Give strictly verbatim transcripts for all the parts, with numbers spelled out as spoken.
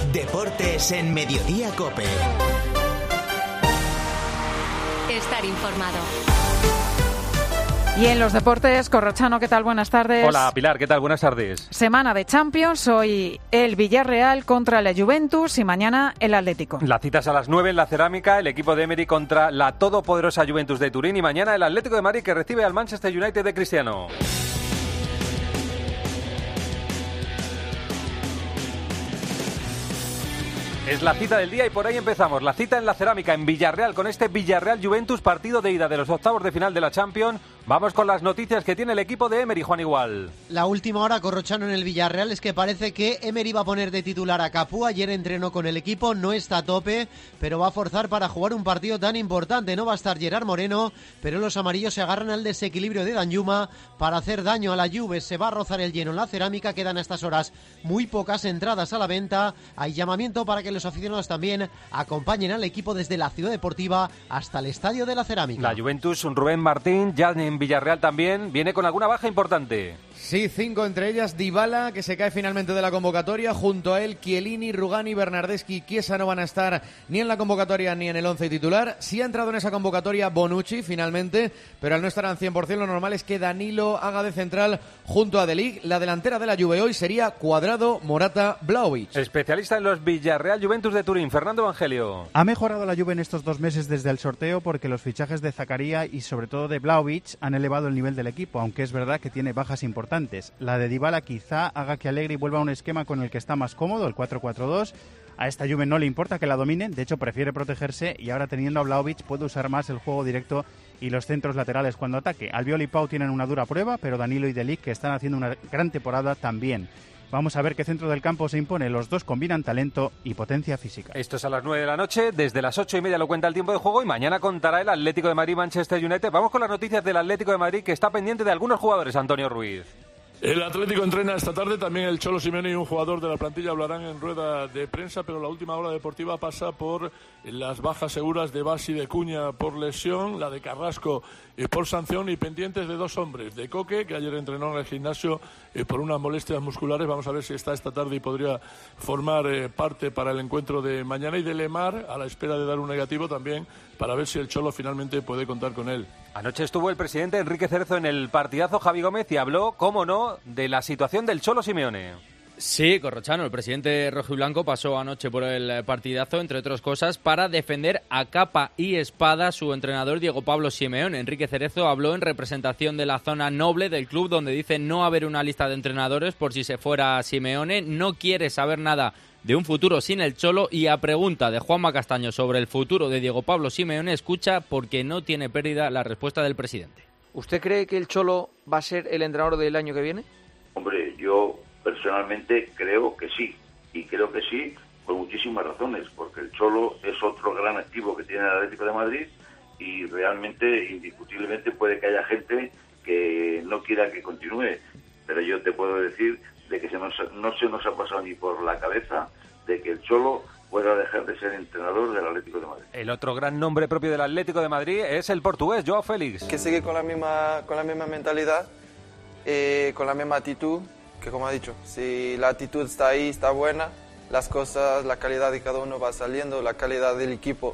Deportes en Mediodía COPE. Estar informado. Y en los deportes, Corrochano, ¿qué tal? Buenas tardes. Hola, Pilar, ¿qué tal? Buenas tardes. Semana de Champions, hoy el Villarreal contra la Juventus y mañana el Atlético. La cita es a las nueve en la Cerámica, el equipo de Emery contra la todopoderosa Juventus de Turín y mañana el Atlético de Madrid que recibe al Manchester United de Cristiano. Es la cita del día y por ahí empezamos. La cita en la Cerámica, en Villarreal, con este Villarreal-Juventus, partido de ida de los octavos de final de la Champions. Vamos con las noticias que tiene el equipo de Emery, Juan Igual. La última hora, Corrochano, en el Villarreal es que parece que Emery va a poner de titular a Cafú. Ayer entrenó con el equipo, no está a tope, pero va a forzar para jugar un partido tan importante. No va a estar Gerard Moreno, pero los amarillos se agarran al desequilibrio de Danjuma para hacer daño a la Juve. Se va a rozar el lleno en la Cerámica, quedan a estas horas muy pocas entradas a la venta. Hay llamamiento para que los aficionados también acompañen al equipo desde la Ciudad Deportiva hasta el Estadio de la Cerámica. La Juventus, Rubén Martín, ya en Villarreal también, viene con alguna baja importante. Sí, cinco, entre ellas Dybala, que se cae finalmente de la convocatoria. Junto a él, Chiellini, Rugani, Bernardeschi y Chiesa no van a estar ni en la convocatoria ni en el once titular. Sí ha entrado en esa convocatoria Bonucci, finalmente, pero al no estar al cien por ciento lo normal es que Danilo haga de central junto a De Ligt. La delantera de la Juve hoy sería Cuadrado, Morata, Vlahovic. Especialista en los Villarreal Juventus de Turín, Fernando Evangelio. Ha mejorado la Juve en estos dos meses desde el sorteo porque los fichajes de Zakaria y sobre todo de Vlahovic han elevado el nivel del equipo, aunque es verdad que tiene bajas importantes. La de Dybala quizá haga que Allegri vuelva a un esquema con el que está más cómodo, el cuatro cuatro dos. A esta Juve no le importa que la dominen, de hecho prefiere protegerse y ahora teniendo a Vlahovic puede usar más el juego directo y los centros laterales cuando ataque. Albiol y Pau tienen una dura prueba, pero Danilo y De Ligt, que están haciendo una gran temporada, también. Vamos a ver qué centro del campo se impone. Los dos combinan talento y potencia física. Esto es a las nueve de la noche. Desde las ocho y media lo cuenta el tiempo de juego y mañana contará el Atlético de Madrid-Manchester United. Vamos con las noticias del Atlético de Madrid, que está pendiente de algunos jugadores, Antonio Ruiz. El Atlético entrena esta tarde, también el Cholo Simeone y un jugador de la plantilla hablarán en rueda de prensa, pero la última hora deportiva pasa por las bajas seguras de Basi, de Cuña por lesión, la de Carrasco eh, por sanción y pendientes de dos hombres, de Coque, que ayer entrenó en el gimnasio eh, por unas molestias musculares, vamos a ver si está esta tarde y podría formar eh, parte para el encuentro de mañana, y de Lemar, a la espera de dar un negativo también, para ver si el Cholo finalmente puede contar con él. Anoche estuvo el presidente Enrique Cerezo en el partidazo Javi Gómez y habló, cómo no, de la situación del Cholo Simeone. Sí, Corrochano, el presidente rojiblanco pasó anoche por el partidazo, entre otras cosas, para defender a capa y espada a su entrenador Diego Pablo Simeone. Enrique Cerezo habló en representación de la zona noble del club, donde dice no haber una lista de entrenadores por si se fuera Simeone, no quiere saber nada de un futuro sin el Cholo, y a pregunta de Juanma Castaño sobre el futuro de Diego Pablo Simeone, escucha porque no tiene pérdida la respuesta del presidente. ¿Usted cree que el Cholo va a ser el entrenador del año que viene? Hombre, yo personalmente creo que sí, y creo que sí por muchísimas razones, porque el Cholo es otro gran activo que tiene el Atlético de Madrid y realmente, indiscutiblemente, puede que haya gente que no quiera que continúe, pero yo te puedo decir de que se nos, no se nos ha pasado ni por la cabeza de que el Cholo pueda dejar de ser entrenador del Atlético de Madrid. El otro gran nombre propio del Atlético de Madrid es el portugués, Joao Félix. Que sigue con la misma, con la misma mentalidad, eh, con la misma actitud, que como ha dicho, si la actitud está ahí, está buena, las cosas, la calidad de cada uno va saliendo, la calidad del equipo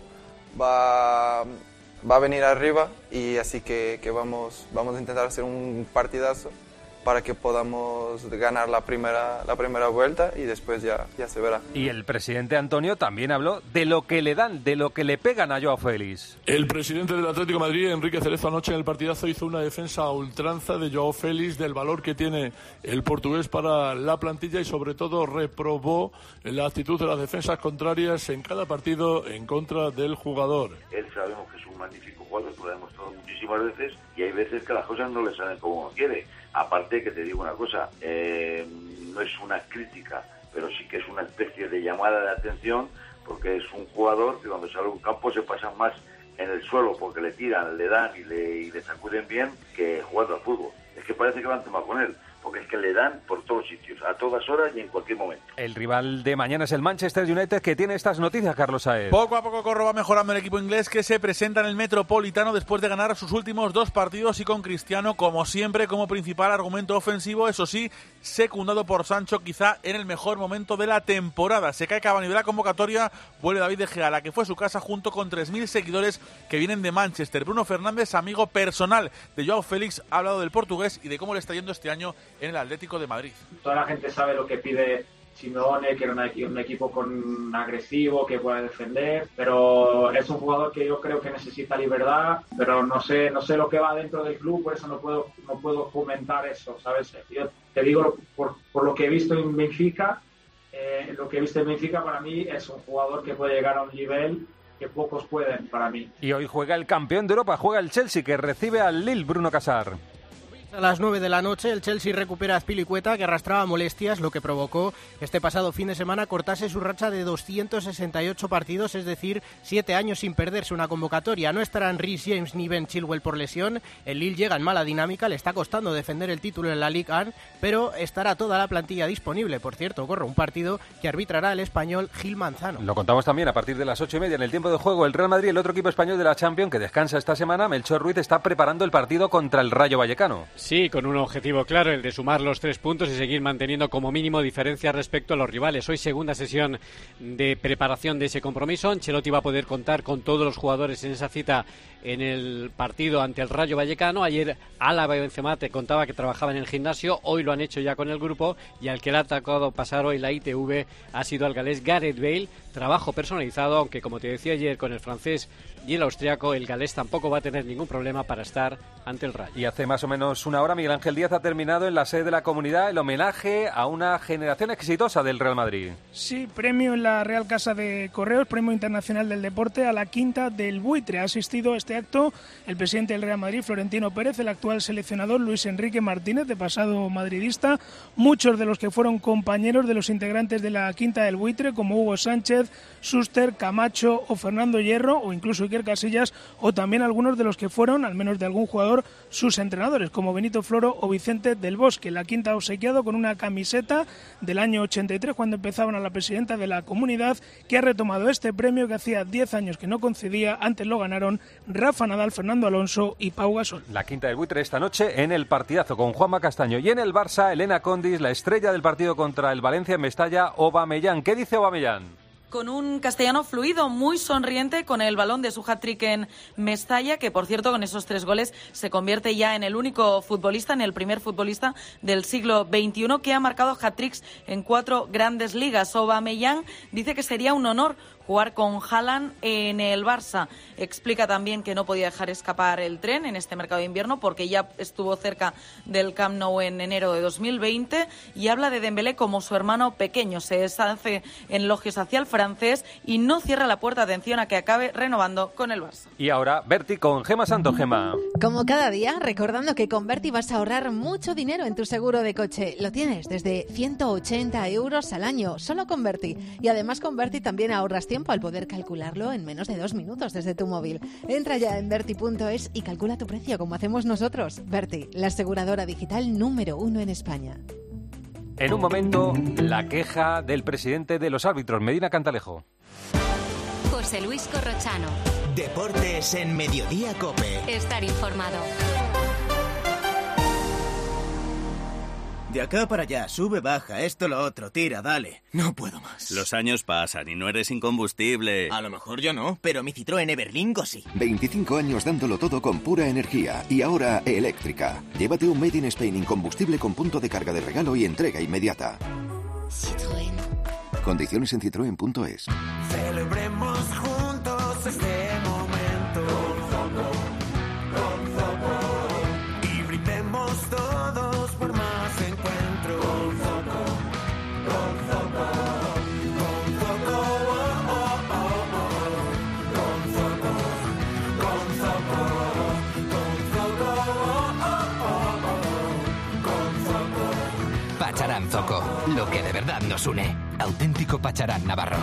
va, va a venir arriba, y así que, que vamos, vamos a intentar hacer un partidazo para que podamos ganar la primera la primera vuelta y después ya, ya se verá. Y el presidente Antonio también habló de lo que le dan, de lo que le pegan a Joao Félix. El presidente del Atlético de Madrid, Enrique Cerezo, anoche en el partidazo hizo una defensa a ultranza de Joao Félix, del valor que tiene el portugués para la plantilla, y sobre todo reprobó la actitud de las defensas contrarias en cada partido en contra del jugador. Él sabemos que es un magnífico jugador, lo ha demostrado muchísimas veces, y hay veces que las cosas no le salen como uno quiere. Aparte que te digo una cosa, eh, no es una crítica, pero sí que es una especie de llamada de atención, porque es un jugador que cuando sale a un campo se pasa más en el suelo porque le tiran, le dan y le, y le sacuden bien que jugando al fútbol. Es que parece que van a tomar con él, porque es que le dan por todos sitios, a todas horas y en cualquier momento. El rival de mañana es el Manchester United, que tiene estas noticias, Carlos Saez. Poco a poco Corro va mejorando el equipo inglés, que se presenta en el Metropolitano después de ganar sus últimos dos partidos y con Cristiano, como siempre, como principal argumento ofensivo, eso sí, secundado por Sancho, quizá en el mejor momento de la temporada. Se cae Cavani de la convocatoria, vuelve David De Gea, a la que fue su casa, junto con tres mil seguidores que vienen de Manchester. Bruno Fernández, amigo personal de Joao Félix, ha hablado del portugués y de cómo le está yendo este año en el Atlético de Madrid. Toda la gente sabe lo que pide Simeone, que era una, un equipo con agresivo, que puede defender, pero es un jugador que yo creo que necesita libertad, pero no sé no sé lo que va dentro del club, por eso no puedo no puedo comentar eso, ¿sabes? Yo te digo, por, por lo que he visto en Benfica, eh, lo que he visto en Benfica para mí es un jugador que puede llegar a un nivel que pocos pueden para mí. Y hoy juega el campeón de Europa, juega el Chelsea, que recibe al Lille, Bruno Casar. A las nueve de la noche el Chelsea recupera a Azpilicueta, que arrastraba molestias, lo que provocó este pasado fin de semana cortase su racha de doscientos sesenta y ocho partidos, es decir, siete años sin perderse una convocatoria. No estarán Reece James ni Ben Chilwell por lesión. El Lille llega en mala dinámica, le está costando defender el título en la Ligue uno, pero estará toda la plantilla disponible. Por cierto, corre un partido que arbitrará el español Gil Manzano. Lo contamos también a partir de las ocho y media en el tiempo de juego. El Real Madrid, el otro equipo español de la Champions, que descansa esta semana. Melchor Ruiz está preparando el partido contra el Rayo Vallecano. Sí, con un objetivo claro, el de sumar los tres puntos y seguir manteniendo como mínimo diferencias respecto a los rivales. Hoy segunda sesión de preparación de ese compromiso. Ancelotti va a poder contar con todos los jugadores en esa cita en el partido ante el Rayo Vallecano. Ayer Álava y Benzema te contaba que trabajaba en el gimnasio, hoy lo han hecho ya con el grupo, y al que le ha tocado pasar hoy la I T V ha sido al galés Gareth Bale. Trabajo personalizado, aunque como te decía ayer con el francés y el austriaco, el galés tampoco va a tener ningún problema para estar ante el Rayo. Y hace más o menos una hora Miguel Ángel Díaz ha terminado en la sede de la Comunidad el homenaje a una generación exitosa del Real Madrid. Sí, premio en la Real Casa de Correos, premio internacional del deporte a la Quinta del Buitre. Ha asistido a este acto el presidente del Real Madrid, Florentino Pérez, el actual seleccionador Luis Enrique Martínez, de pasado madridista, muchos de los que fueron compañeros de los integrantes de la Quinta del Buitre, como Hugo Sánchez, Suster, Camacho o Fernando Hierro, o incluso Iker Casillas, o también algunos de los que fueron, al menos de algún jugador, sus entrenadores, como Benito Floro o Vicente del Bosque. La Quinta ha obsequiado con una camiseta del año ochenta y tres, cuando empezaban a la presidenta de la Comunidad, que ha retomado este premio que hacía diez años que no concedía. Antes lo ganaron Rafa Nadal, Fernando Alonso y Pau Gasol. La Quinta del Buitre esta noche en el partidazo con Juanma Castaño. Y en el Barça, Elena Condis, la estrella del partido contra el Valencia en Mestalla, Aubameyang. ¿Qué dice Aubameyang? Con un castellano fluido, muy sonriente con el balón de su hat-trick en Mestalla, que por cierto con esos tres goles se convierte ya en el único futbolista, en el primer futbolista del siglo veintiuno que ha marcado hat-tricks en cuatro grandes ligas. Aubameyang dice que sería un honor jugar con Haaland en el Barça. Explica también que no podía dejar escapar el tren en este mercado de invierno porque ya estuvo cerca del Camp Nou en enero de dos mil veinte, y habla de Dembélé como su hermano pequeño. Se deshace en elogios hacia el francés y no cierra la puerta, atención, a que acabe renovando con el Barça. Y ahora Berti con Gema Santo. Gema. Como cada día, recordando que con Berti vas a ahorrar mucho dinero en tu seguro de coche. Lo tienes desde ciento ochenta euros al año, solo con Berti. Y además con Berti también ahorras tiempo al poder calcularlo en menos de dos minutos desde tu móvil. Entra ya en Berti punto es y calcula tu precio como hacemos nosotros. Berti, la aseguradora digital número uno en España. En un momento, la queja del presidente de los árbitros, Medina Cantalejo. José Luis Corrochano. Deportes en Mediodía COPE. Estar informado. De acá para allá, sube, baja, esto, lo otro, tira, dale. No puedo más. Los años pasan y no eres incombustible. A lo mejor yo no, pero mi Citroën Everlingo sí. veinticinco años dándolo todo con pura energía y ahora eléctrica. Llévate un Made in Spain incombustible con punto de carga de regalo y entrega inmediata. Citroën. Condiciones en citroen punto es. Celebremos juntos este momento. Con Zoco, con Zoco. Y brindemos todos por más encuentros. Con Zoco, con Zoco. Con Zoco, oh, oh, oh, oh. Con Zoco, con Zoco. Con Zoco, oh, oh, oh, oh. Con Zoco. Pacharán Zoco, lo que de verdad nos une. Auténtico Pacharán Navarro.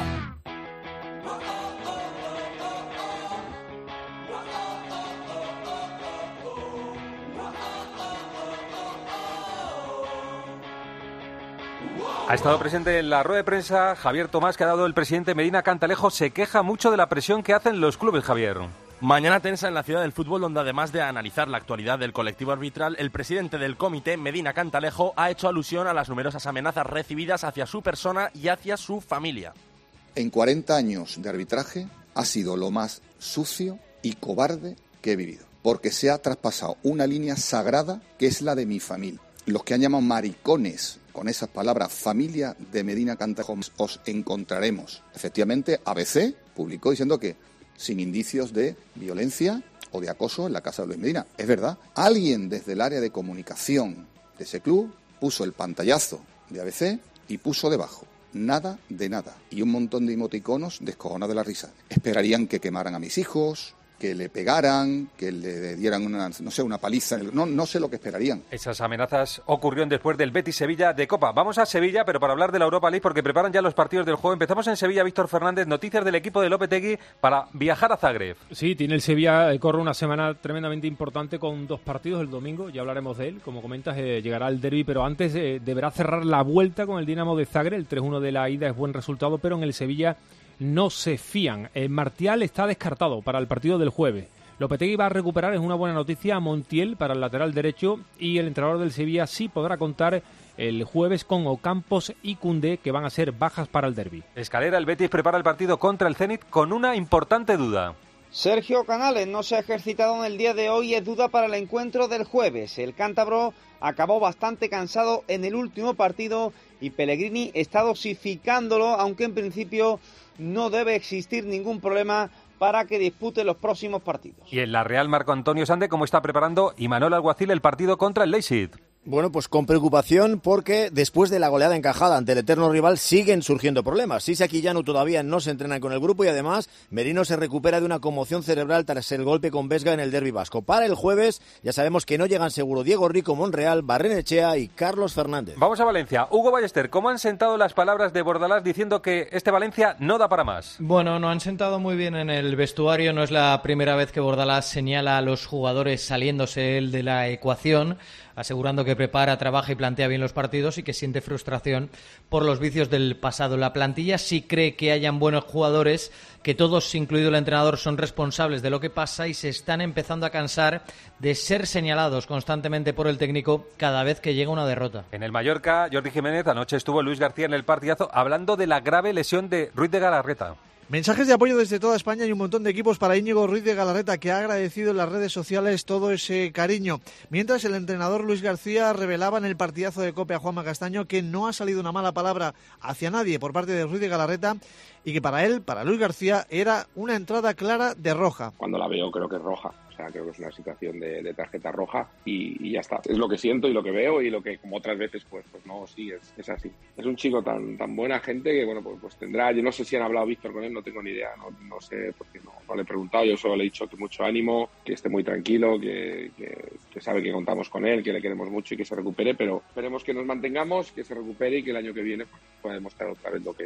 Ha estado presente en la rueda de prensa Javier Tomás, que ha dado el presidente Medina Cantalejo. Se queja mucho de la presión que hacen los clubes, Javier. Mañana tensa en la ciudad del fútbol, donde además de analizar la actualidad del colectivo arbitral, el presidente del comité, Medina Cantalejo, ha hecho alusión a las numerosas amenazas recibidas hacia su persona y hacia su familia. En cuarenta años de arbitraje ha sido lo más sucio y cobarde que he vivido, porque se ha traspasado una línea sagrada que es la de mi familia. Los que han llamado maricones con esas palabras, familia de Medina Cantalejo, os encontraremos. Efectivamente, A B C publicó diciendo que sin indicios de violencia o de acoso en la casa de Luis Medina. Es verdad, alguien desde el área de comunicación de ese club puso el pantallazo de A B C y puso debajo nada de nada y un montón de emoticonos descojonados de la risa. Esperarían que quemaran a mis hijos, que le pegaran, que le dieran una, no sé, una paliza. No, no sé lo que esperarían. Esas amenazas ocurrieron después del Betis-Sevilla de Copa. Vamos a Sevilla, pero para hablar de la Europa League, porque preparan ya los partidos del juego. Empezamos en Sevilla, Víctor Fernández. Noticias del equipo de Lopetegui para viajar a Zagreb. Sí, tiene el Sevilla, eh, corre una semana tremendamente importante con dos partidos el domingo. Ya hablaremos de él. Como comentas, eh, llegará el derbi, pero antes eh, deberá cerrar la vuelta con el Dinamo de Zagreb. El tres uno de la ida es buen resultado, pero en el Sevilla no se fían. El Martial está descartado para el partido del jueves. Lopetegui va a recuperar, es una buena noticia, a Montiel para el lateral derecho, y el entrenador del Sevilla sí podrá contar el jueves con Ocampos y Koundé, que van a ser bajas para el derbi. Escalera, el Betis prepara el partido contra el Zenit con una importante duda. Sergio Canales no se ha ejercitado en el día de hoy y es duda para el encuentro del jueves. El cántabro acabó bastante cansado en el último partido y Pellegrini está dosificándolo, aunque en principio no debe existir ningún problema para que dispute los próximos partidos. Y en la Real, Marco Antonio Sande, ¿cómo está preparando Imanol Alguacil el partido contra el Leipzig? Bueno, pues con preocupación, porque después de la goleada encajada ante el eterno rival siguen surgiendo problemas. Isak y Llanu todavía no se entrenan con el grupo y además Merino se recupera de una conmoción cerebral tras el golpe con Vesga en el derbi vasco. Para el jueves ya sabemos que no llegan seguro Diego Rico, Monreal, Barrenechea y Carlos Fernández. Vamos a Valencia. Hugo Ballester, ¿cómo han sentado las palabras de Bordalás diciendo que este Valencia no da para más? Bueno, no han sentado muy bien en el vestuario. No es la primera vez que Bordalás señala a los jugadores saliéndose él de la ecuación, asegurando que prepara, trabaja y plantea bien los partidos y que siente frustración por los vicios del pasado. La plantilla sí cree que hayan buenos jugadores, que todos, incluido el entrenador, son responsables de lo que pasa y se están empezando a cansar de ser señalados constantemente por el técnico cada vez que llega una derrota. En el Mallorca, Jordi Jiménez, anoche estuvo Luis García en el partidazo hablando de la grave lesión de Ruiz de Galarreta. Mensajes de apoyo desde toda España y un montón de equipos para Íñigo Ruiz de Galarreta, que ha agradecido en las redes sociales todo ese cariño. Mientras el entrenador Luis García revelaba en el partidazo de COPE a Juanma Castaño que no ha salido una mala palabra hacia nadie por parte de Ruiz de Galarreta y que para él, para Luis García, era una entrada clara de roja. Cuando la veo creo que es roja. O sea, creo que es una situación de, de tarjeta roja y, y ya está. Es lo que siento y lo que veo y lo que, como otras veces, pues pues no, sí, es, es así. Es un chico tan tan buena gente que, bueno, pues, pues tendrá... Yo no sé si han hablado Víctor con él, no tengo ni idea. No, no sé, porque no, no le he preguntado. Yo solo le he dicho que mucho ánimo, que esté muy tranquilo, que, que, que sabe que contamos con él, que le queremos mucho y que se recupere, pero esperemos que nos mantengamos, que se recupere y que el año que viene pues, pueda demostrar otra vez lo que...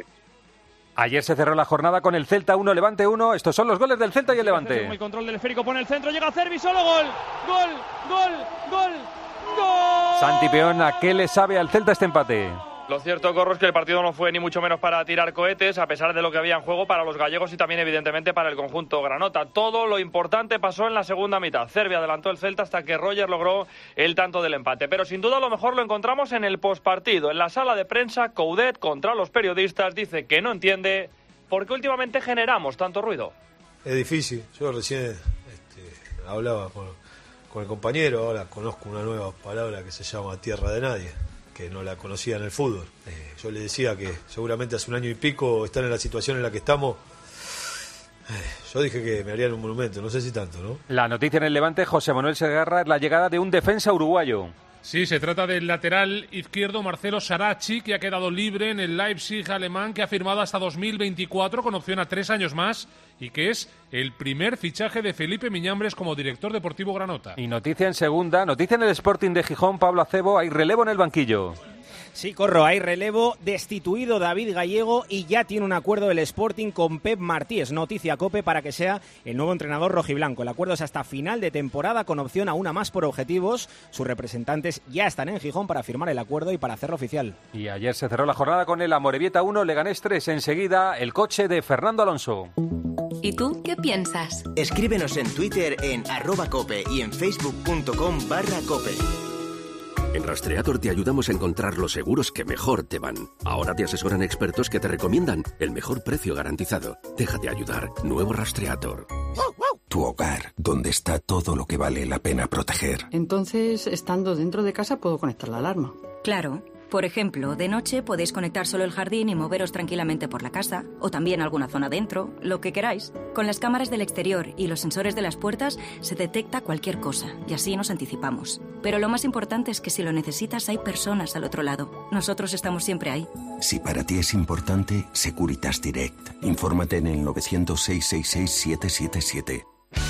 Ayer se cerró la jornada con el Celta uno, Levante uno. Estos son los goles del Celta y el Levante. El control del esférico, pone el centro, llega Cervi, solo gol. Gol, gol, gol, gol. Santi Peón, ¿a qué le sabe al Celta este empate? Lo cierto, Corro, es que el partido no fue ni mucho menos para tirar cohetes, a pesar de lo que había en juego para los gallegos y también, evidentemente, para el conjunto granota. Todo lo importante pasó en la segunda mitad. Cervi adelantó el Celta hasta que Roger logró el tanto del empate. Pero sin duda lo mejor lo encontramos en el postpartido. En la sala de prensa, Coudet, contra los periodistas, dice que no entiende por qué últimamente generamos tanto ruido. Es difícil. Yo recién este, hablaba con, con el compañero, ahora conozco una nueva palabra que se llama tierra de nadie, que no la conocía en el fútbol. Eh, yo le decía que seguramente hace un año y pico estar en la situación en la que estamos. Eh, yo dije que me harían un monumento, no sé si tanto, ¿no? La noticia en el Levante, José Manuel Segarra, es la llegada de un defensa uruguayo. Sí, se trata del lateral izquierdo Marcelo Sarachi, que ha quedado libre en el Leipzig alemán, que ha firmado hasta dos mil veinticuatro con opción a tres años más y que es el primer fichaje de Felipe Miñambres como director deportivo granota. Y noticia en segunda, noticia en el Sporting de Gijón, Pablo Acebo, hay relevo en el banquillo. Sí, Corro, hay relevo, destituido David Gallego y ya tiene un acuerdo el Sporting con Pep Martí. Es noticia COPE para que sea el nuevo entrenador rojiblanco. El acuerdo es hasta final de temporada con opción a una más por objetivos. Sus representantes ya están en Gijón para firmar el acuerdo y para hacerlo oficial. Y ayer se cerró la jornada con el Amorebieta uno, Leganés tres. Enseguida el coche de Fernando Alonso. ¿Y tú qué piensas? Escríbenos en Twitter en arroba cope y en facebook.com barra cope. En Rastreator te ayudamos a encontrar los seguros que mejor te van. Ahora te asesoran expertos que te recomiendan el mejor precio garantizado. Déjate ayudar. Nuevo Rastreator. Tu hogar, donde está todo lo que vale la pena proteger. Entonces, estando dentro de casa, puedo conectar la alarma. Claro. Por ejemplo, de noche podéis conectar solo el jardín y moveros tranquilamente por la casa, o también alguna zona dentro, lo que queráis. Con las cámaras del exterior y los sensores de las puertas se detecta cualquier cosa, y así nos anticipamos. Pero lo más importante es que si lo necesitas hay personas al otro lado. Nosotros estamos siempre ahí. Si para ti es importante, Securitas Direct. Infórmate en el novecientos, seiscientos sesenta y seis, siete siete siete.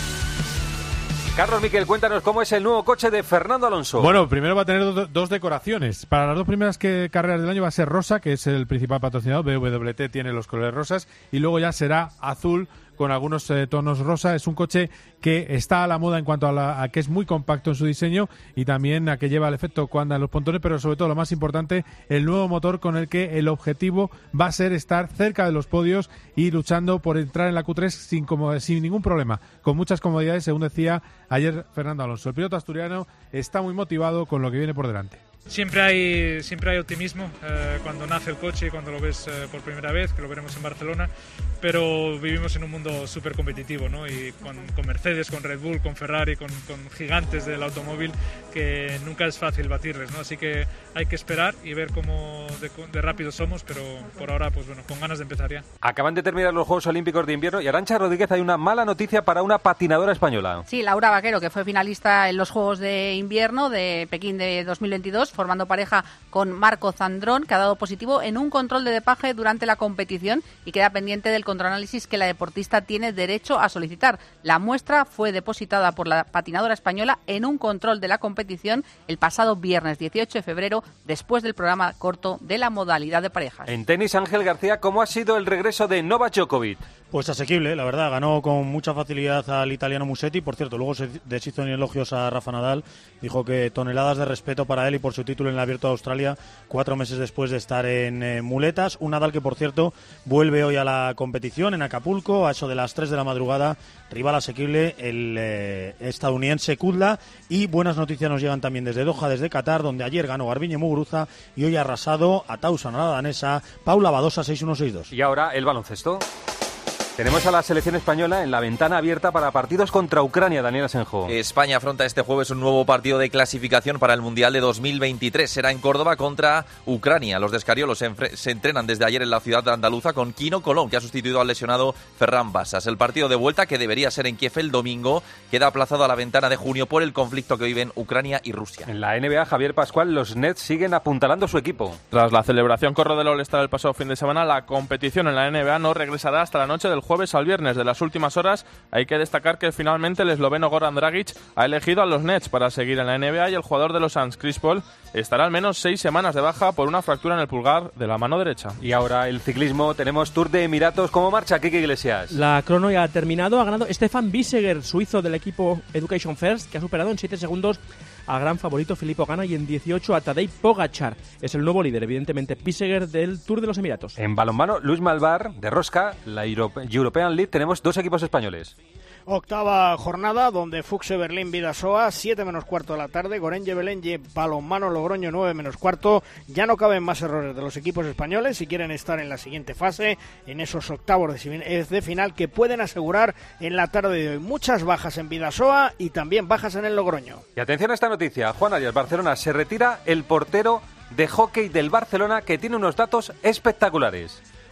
Carlos Miquel, cuéntanos cómo es el nuevo coche de Fernando Alonso. Bueno, primero va a tener do- dos decoraciones. Para las dos primeras que, carreras del año va a ser rosa, que es el principal patrocinador. B W T tiene los colores rosas. Y luego ya será azul con algunos eh, tonos rosa. Es un coche que está a la moda en cuanto a, la, a que es muy compacto en su diseño y también a que lleva el efecto cuando andan los pontones, pero sobre todo lo más importante, el nuevo motor con el que el objetivo va a ser estar cerca de los podios y luchando por entrar en la Q tres sin, como, sin ningún problema, con muchas comodidades, según decía ayer Fernando Alonso. El piloto asturiano está muy motivado con lo que viene por delante. Siempre hay, siempre hay optimismo eh, cuando nace el coche y cuando lo ves eh, por primera vez, que lo veremos en Barcelona, pero vivimos en un mundo súper competitivo, ¿no? Y con, con Mercedes, con Red Bull, con Ferrari, con, con gigantes del automóvil que nunca es fácil batirles, ¿no? Así que hay que esperar y ver cómo de, de rápido somos, pero por ahora, pues bueno, con ganas de empezar ya. Acaban de terminar los Juegos Olímpicos de Invierno y Arantxa Rodríguez, hay una mala noticia para una patinadora española. Sí, Laura Vaquero, que fue finalista en los Juegos de Invierno de Pekín de dos mil veintidós, formando pareja con Marco Zandrón, que ha dado positivo en un control de dopaje durante la competición y queda pendiente del contraanálisis que la deportista tiene derecho a solicitar. La muestra fue depositada por la patinadora española en un control de la competición el pasado viernes dieciocho de febrero, después del programa corto de la modalidad de parejas. En tenis, Ángel García, ¿cómo ha sido el regreso de Novak Djokovic? Pues asequible, la verdad, ganó con mucha facilidad al italiano Musetti. Por cierto, luego se deshizo en elogios a Rafa Nadal, dijo que toneladas de respeto para él y por su título en el Abierto de Australia, cuatro meses después de estar en eh, muletas. Un Nadal que, por cierto, vuelve hoy a la competición en Acapulco, a eso de las tres de la madrugada, rival asequible, el eh, estadounidense Kudla. Y buenas noticias nos llegan también desde Doha, desde Qatar, donde ayer ganó Garbiñe Muguruza y hoy ha arrasado a Tauson, a la danesa, Paula Badosa, seis uno seis dos. Y ahora el baloncesto. Tenemos a la selección española en la ventana abierta para partidos contra Ucrania, Daniel Asenjo. España afronta este jueves un nuevo partido de clasificación para el Mundial de dos mil veintitrés. Será en Córdoba contra Ucrania. Los de Escariolo se, enfre- se entrenan desde ayer en la ciudad de andaluza con Quino Colón, que ha sustituido al lesionado Ferran Basas. El partido de vuelta, que debería ser en Kiev el domingo, queda aplazado a la ventana de junio por el conflicto que viven Ucrania y Rusia. En la N B A, Javier Pascual, los Nets siguen apuntalando su equipo. Tras la celebración corro del All-Star el pasado fin de semana, la competición en la N B A no regresará hasta la noche del jueves al viernes. De las últimas horas, hay que destacar que finalmente el esloveno Goran Dragic ha elegido a los Nets para seguir en la N B A y el jugador de los Suns, Chris Paul, estará al menos seis semanas de baja por una fractura en el pulgar de la mano derecha. Y ahora el ciclismo, tenemos Tour de Emiratos. ¿Cómo marcha, Kike Iglesias? La crono ya ha terminado, ha ganado Stefan Biseguer, suizo del equipo Education First, que ha superado en siete segundos al gran favorito Filippo Ganna y en dieciocho a Tadej Pogačar. Es el nuevo líder, evidentemente, Biseguer del Tour de los Emiratos. En balonmano, Luis Malvar, de Rosca, la European League, tenemos dos equipos españoles. Octava jornada donde Fuxe Berlín Vidasoa, siete menos cuarto de la tarde, Gorenje Belenje Balonmano Logroño, nueve menos cuarto. Ya no caben más errores de los equipos españoles si quieren estar en la siguiente fase, en esos octavos de, de final que pueden asegurar en la tarde de hoy. Muchas bajas en Vidasoa y también bajas en el Logroño. Y atención a esta noticia, Juan Arias, Barcelona, se retira el portero de hockey del Barcelona, que tiene unos datos espectaculares.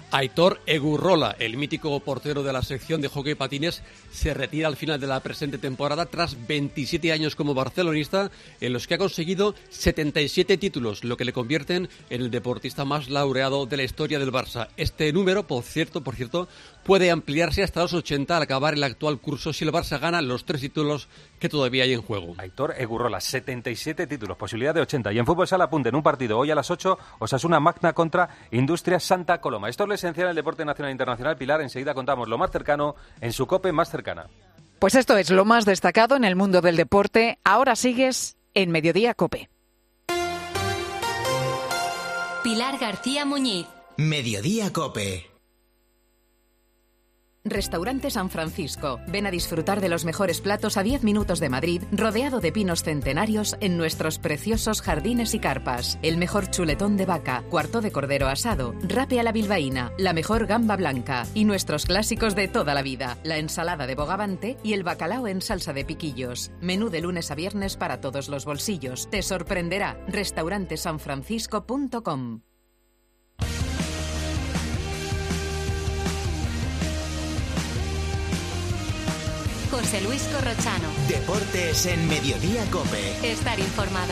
Aitor Egurrola, el mítico portero de la sección de hockey patines, se retira al final de la presente temporada tras veintisiete años como barcelonista, en los que ha conseguido setenta y siete títulos, lo que le convierten en el deportista más laureado de la historia del Barça. Este número, por cierto, por cierto, puede ampliarse hasta los ochenta al acabar el actual curso si el Barça gana los tres títulos que todavía hay en juego. Aitor Egurrola, setenta y siete títulos, posibilidad de ochenta. Y en fútbol sala apunta en un partido hoy a las ocho, Osasuna Magna contra Industrias Santa Coloma. Esto es lo esencial en el deporte nacional e internacional. Pilar, enseguida contamos lo más cercano en su COPE más cercana. Pues esto es lo más destacado en el mundo del deporte. Ahora sigues en Mediodía COPE. Pilar García Muñiz. Mediodía COPE. Restaurante San Francisco. Ven a disfrutar de los mejores platos a diez minutos de Madrid, rodeado de pinos centenarios en nuestros preciosos jardines y carpas. El mejor chuletón de vaca, cuarto de cordero asado, rape a la bilbaína, la mejor gamba blanca y nuestros clásicos de toda la vida, la ensalada de bogavante y el bacalao en salsa de piquillos. Menú de lunes a viernes para todos los bolsillos. Te sorprenderá. restaurante san francisco punto com. José Luis Corrochano. Deportes en Mediodía COPE. Estar informado.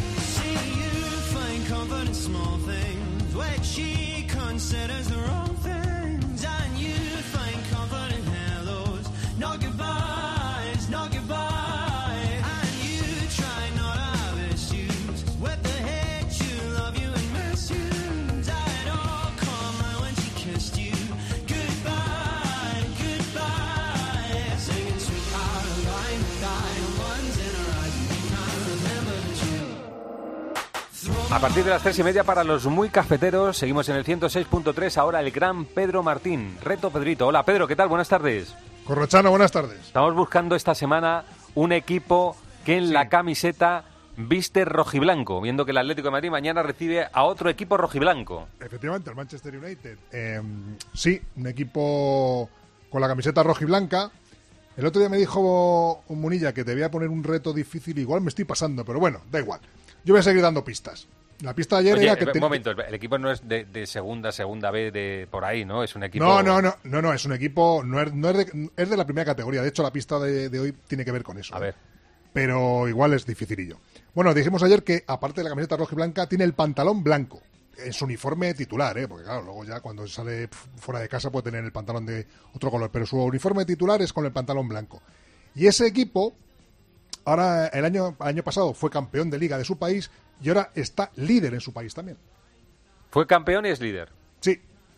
A partir de las tres y media para los muy cafeteros, seguimos en el ciento seis punto tres, ahora el gran Pedro Martín. Reto Pedrito. Hola Pedro, ¿qué tal? Buenas tardes. Corrochano, buenas tardes. Estamos buscando esta semana un equipo que en sí. la camiseta viste rojiblanco, viendo que el Atlético de Madrid mañana recibe a otro equipo rojiblanco. Efectivamente, el Manchester United. Eh, sí, un equipo con la camiseta rojiblanca. El otro día me dijo un Munilla que te voy a poner un reto difícil, igual me estoy pasando, pero bueno, da igual. Yo voy a seguir dando pistas. La pista de ayer Oye, era que... Un te... momento, el equipo no es de, de segunda, segunda B, de por ahí, ¿no? Es un equipo... No, no, no, no, no es un equipo... No es, no es, de, es de la primera categoría. De hecho, la pista de, de hoy tiene que ver con eso. A ver. Pero igual es dificilillo. Bueno, dijimos ayer que, aparte de la camiseta roja y blanca, tiene el pantalón blanco. En su uniforme titular, ¿eh? Porque claro, luego ya cuando sale fuera de casa puede tener el pantalón de otro color. Pero su uniforme titular es con el pantalón blanco. Y ese equipo, ahora el año, el año pasado fue campeón de liga de su país y ahora está líder en su país también. ¿Fue campeón y es líder? Sí.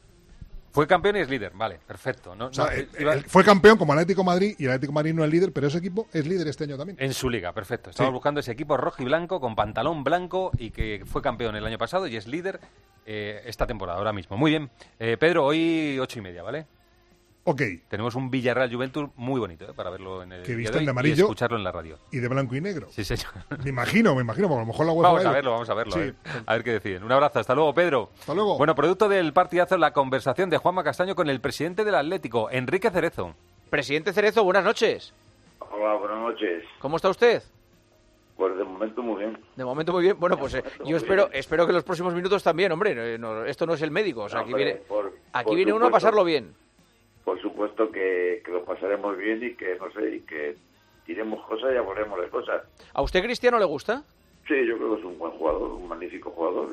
Fue campeón y es líder, vale, perfecto. No, o sea, no, el, iba... el, fue campeón como Atlético Madrid y el Atlético Madrid no es líder, pero ese equipo es líder este año también. En su liga, perfecto. Estamos sí. buscando ese equipo rojo y blanco con pantalón blanco y que fue campeón el año pasado y es líder eh, esta temporada, ahora mismo. Muy bien. Eh, Pedro, hoy ocho y media, ¿vale? Ok. Tenemos un Villarreal Juventus muy bonito, ¿eh? Para verlo en el que viste de amarillo y escucharlo en la radio. Y de blanco y negro. Sí, señor. Me imagino, me imagino, porque a lo mejor la UEFA... Vamos a verlo, vamos a verlo. Sí. Eh. A ver qué deciden. Un abrazo, hasta luego, Pedro. Hasta luego. Bueno, producto del partidazo, la conversación de Juanma Castaño con el presidente del Atlético, Enrique Cerezo. Presidente Cerezo, buenas noches. Hola, buenas noches. ¿Cómo está usted? Pues de momento muy bien. De momento muy bien. Bueno, pues eh, yo espero bien. espero que los próximos minutos también, hombre. No, esto no es el médico, o sea, no, aquí viene, por, aquí por viene uno a pasarlo bien. Por supuesto que, que lo pasaremos bien y que, no sé, y que tiremos cosas y aborremos de cosas. ¿A usted Cristiano le gusta? Sí, yo creo que es un buen jugador, un magnífico jugador.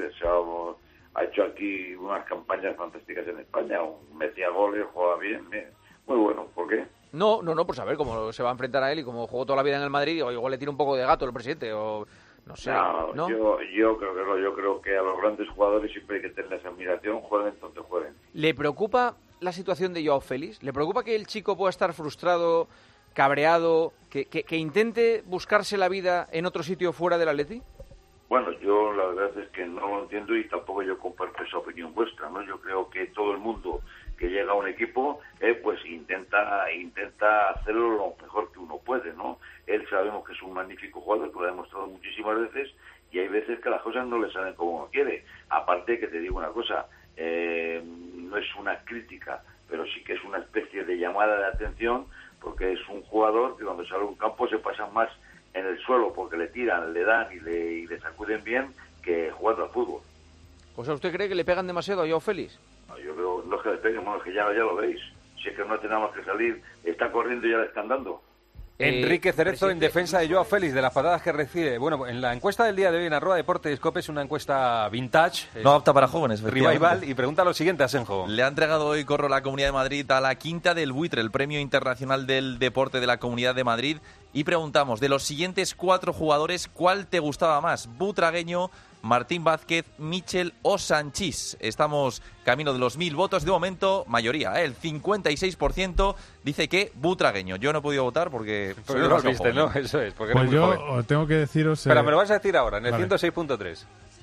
Ha hecho aquí unas campañas fantásticas en España, metía goles, jugaba bien, bien. Muy bueno, ¿por qué? No, no, no, pues a ver cómo se va a enfrentar a él y como jugó toda la vida en el Madrid, o igual le tira un poco de gato el presidente, o no sé. No, ¿no? Yo, yo creo que no, yo creo que a los grandes jugadores siempre hay que tenerles admiración, jueguen donde jueguen. ¿Le preocupa la situación de Joao Félix? ¿Le preocupa que el chico pueda estar frustrado, cabreado, que, que, que intente buscarse la vida en otro sitio fuera del Atleti? Bueno, yo la verdad es que no lo entiendo y tampoco yo comparto esa opinión vuestra, ¿no? Yo creo que todo el mundo que llega a un equipo, eh, pues intenta intenta hacerlo lo mejor que uno puede, ¿no? Él sabemos que es un magnífico jugador, que lo ha demostrado muchísimas veces, y hay veces que las cosas no le salen como uno quiere. Aparte que te digo una cosa, eh, no es una crítica, pero sí que es una especie de llamada de atención, porque es un jugador que cuando sale a un campo se pasa más en el suelo porque le tiran, le dan y le, y le sacuden bien que jugando al fútbol. O sea, ¿usted cree que le pegan demasiado a Joao Félix? No, yo creo pero no es que le peguen, bueno, es que ya, ya lo veis. Si es que no tenemos que salir, está corriendo y ya le están dando. Enrique Cerezo en defensa de Joao Félix, de las patadas que recibe. Bueno, en la encuesta del día de hoy en arroba Deportes Cope es una encuesta vintage. No apta para jóvenes, Revival, y pregunta lo siguiente, Asenjo. Le ha entregado hoy, Corro, la Comunidad de Madrid a la Quinta del Buitre, el Premio Internacional del Deporte de la Comunidad de Madrid. Y preguntamos, de los siguientes cuatro jugadores, ¿cuál te gustaba más? Butragueño, Martín Vázquez, Michel o Sanchís. Estamos camino de los mil votos. De momento, mayoría, ¿eh? El cincuenta y seis por ciento dice que Butragueño. Yo no he podido votar porque... Porque no lo viste, ¿no? Eso es. Porque pues muy yo joven. tengo que deciros... Espera, eh... me lo vas a decir ahora, en el vale. ciento seis punto tres.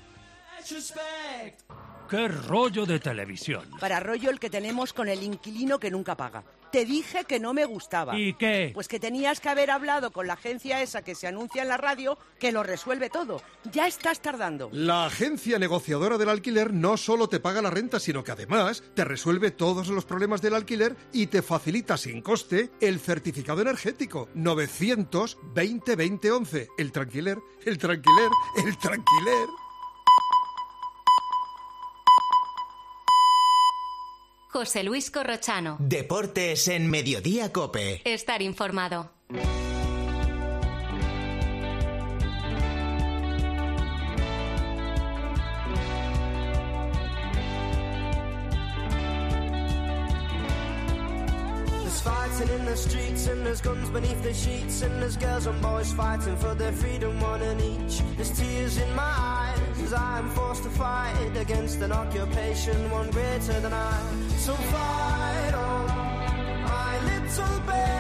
¡Qué rollo de televisión! Para rollo el que tenemos con el inquilino que nunca paga. Te dije que no me gustaba. ¿Y qué? Pues que tenías que haber hablado con la agencia esa que se anuncia en la radio, que lo resuelve todo. Ya estás tardando. La agencia negociadora del alquiler no solo te paga la renta, sino que además te resuelve todos los problemas del alquiler y te facilita sin coste el certificado energético. novecientos veinte veinte once. El tranquiler, el tranquiler, el tranquiler. José Luis Corrochano. Deportes en Mediodía Cope. Estar informado. There's fighting in the streets and there's guns beneath the sheets and there's girls and boys fighting for their freedom, one and each. There's tears in my eyes as I am forced to fight against an occupation one greater than I. So fight on, my little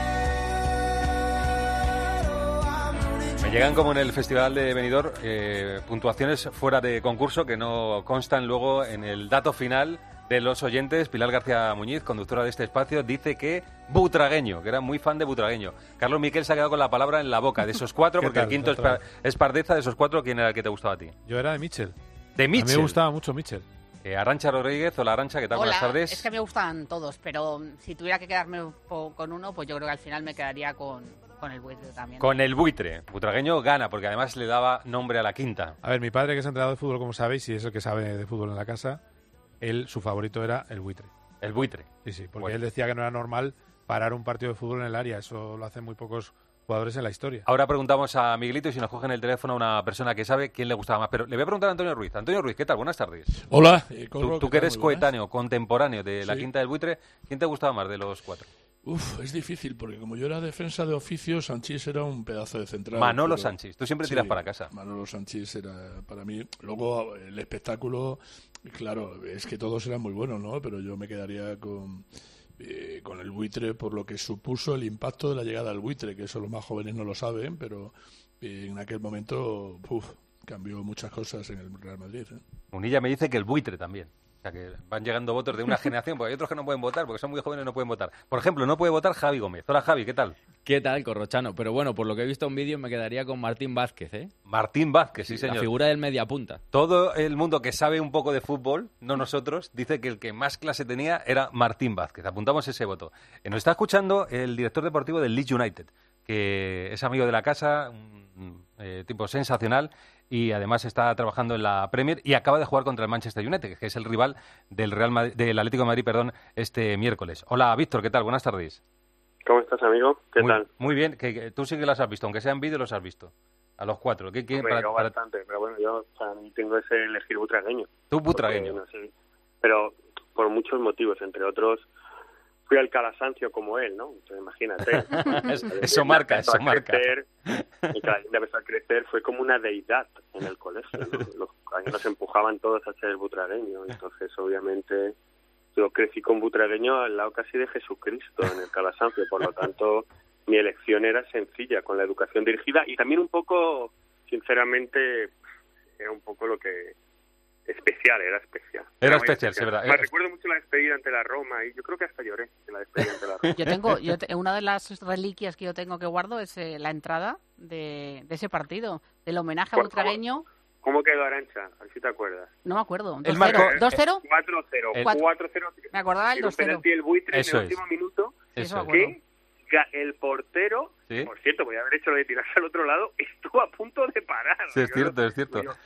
bed. Oh, I'm running. Me llegan como en el Festival de Benidorm eh, puntuaciones fuera de concurso que no constan luego en el dato final de los oyentes. Pilar García Muñiz, conductora de este espacio, dice que Butragueño, que era muy fan de Butragueño. Carlos Miquel se ha quedado con la palabra en la boca. De esos cuatro, porque el quinto es, pa- es Pardeza, de esos cuatro, ¿quién era el que te gustaba a ti? Yo era de Michel. ¿De Michel? A mí me gustaba mucho Michel. Eh, Arantxa Rodríguez, hola Arantxa, ¿qué tal? Hola, Buenas tardes. es que me gustan todos, pero si tuviera que quedarme po- con uno, pues yo creo que al final me quedaría con, con el buitre también. Con el buitre. Butragueño gana, porque además le daba nombre a la quinta. A ver, mi padre, que es entrenador de fútbol, como sabéis, y es el que sabe de fútbol en la casa, él, su favorito era el buitre. ¿El buitre? Sí, sí, porque Bueno. él decía que no era normal parar un partido de fútbol en el área. Eso lo hacen muy pocos jugadores en la historia. Ahora preguntamos a Miguelito y si nos cogen el teléfono a una persona que sabe quién le gustaba más. Pero le voy a preguntar a Antonio Ruiz. Antonio Ruiz, ¿qué tal? Buenas tardes. Hola. Eh, Tú, Corro, tú ¿qué que tal? eres Muy buenas. coetáneo, contemporáneo de la Sí. quinta del buitre, ¿quién te gustaba más de los cuatro? Uf, es difícil, porque como yo era defensa de oficio, Sanchís era un pedazo de central. Manolo pero- Sanchís, tú siempre tiras Sí, para casa. Manolo Sanchís era para mí. Luego el espectáculo, claro, es que todos eran muy buenos, ¿no? Pero yo me quedaría con, eh, con el buitre por lo que supuso el impacto de la llegada al buitre, que eso los más jóvenes no lo saben, pero eh, en aquel momento, uf, cambió muchas cosas en el Real Madrid, ¿eh? Munilla me dice que el buitre también. O sea, que van llegando votos de una generación, porque hay otros que no pueden votar, porque son muy jóvenes y no pueden votar. Por ejemplo, no puede votar Javi Gómez. Hola, Javi, ¿qué tal? ¿Qué tal, Corrochano? Pero bueno, por lo que he visto en vídeo me quedaría con Martín Vázquez, ¿eh? Martín Vázquez, sí, señor. La figura del mediapunta. Todo el mundo que sabe un poco de fútbol, no nosotros, dice que el que más clase tenía era Martín Vázquez. Apuntamos ese voto. Eh, Nos está escuchando el director deportivo del Leeds United, que es amigo de la casa, un eh, tipo sensacional, y además está trabajando en la Premier y acaba de jugar contra el Manchester United, que es el rival del Real Madrid, del Atlético de Madrid, perdón, este miércoles. Hola, Víctor, ¿qué tal? Buenas tardes. ¿Cómo estás, amigo? ¿Qué muy, tal? Muy bien, que, que tú sí que las has visto, aunque sea en vídeo los has visto. A los cuatro. ¿Qué, qué, Hombre, para, yo para- bastante, pero bueno, yo para mí tengo ese elegir butragueño. Tú butragueño. Porque, no sé, pero por muchos motivos, entre otros, fui al Calasancio como él, ¿no? Entonces, imagínate. Eso- eso marca, eso marca. Crecer, y cada día empezó a crecer, fue como una deidad en el colegio, ¿no? Los años nos empujaban todos a ser butragueño, entonces obviamente yo crecí con butragueño al lado casi de Jesucristo en el Calasancio, por lo tanto mi elección era sencilla, con la educación dirigida y también un poco, sinceramente, era un poco lo que... especial, era especial. Era muy especial, sí, verdad. Me recuerdo mucho la despedida ante la Roma y yo creo que hasta lloré en la despedida ante la Roma. Yo tengo, yo te- una de las reliquias que yo tengo que guardo es eh, la entrada de, de ese partido, del homenaje a ¿Cómo- Butragueño. ¿Cómo quedó Arancha? A ver si te acuerdas. No me acuerdo. El ¿dos marco- cero? ¿dos cero? cuatro cero. El- cuatro cero. Me acordaba del Tiro un dos cero. penalti el buitre Eso en el es. último minuto. Eso es. Que ga- el portero, Sí. por cierto, voy a haber hecho lo de tirarse al otro lado, estuvo a punto de parar. Sí, es Yo cierto, no- es cierto. y, ostras,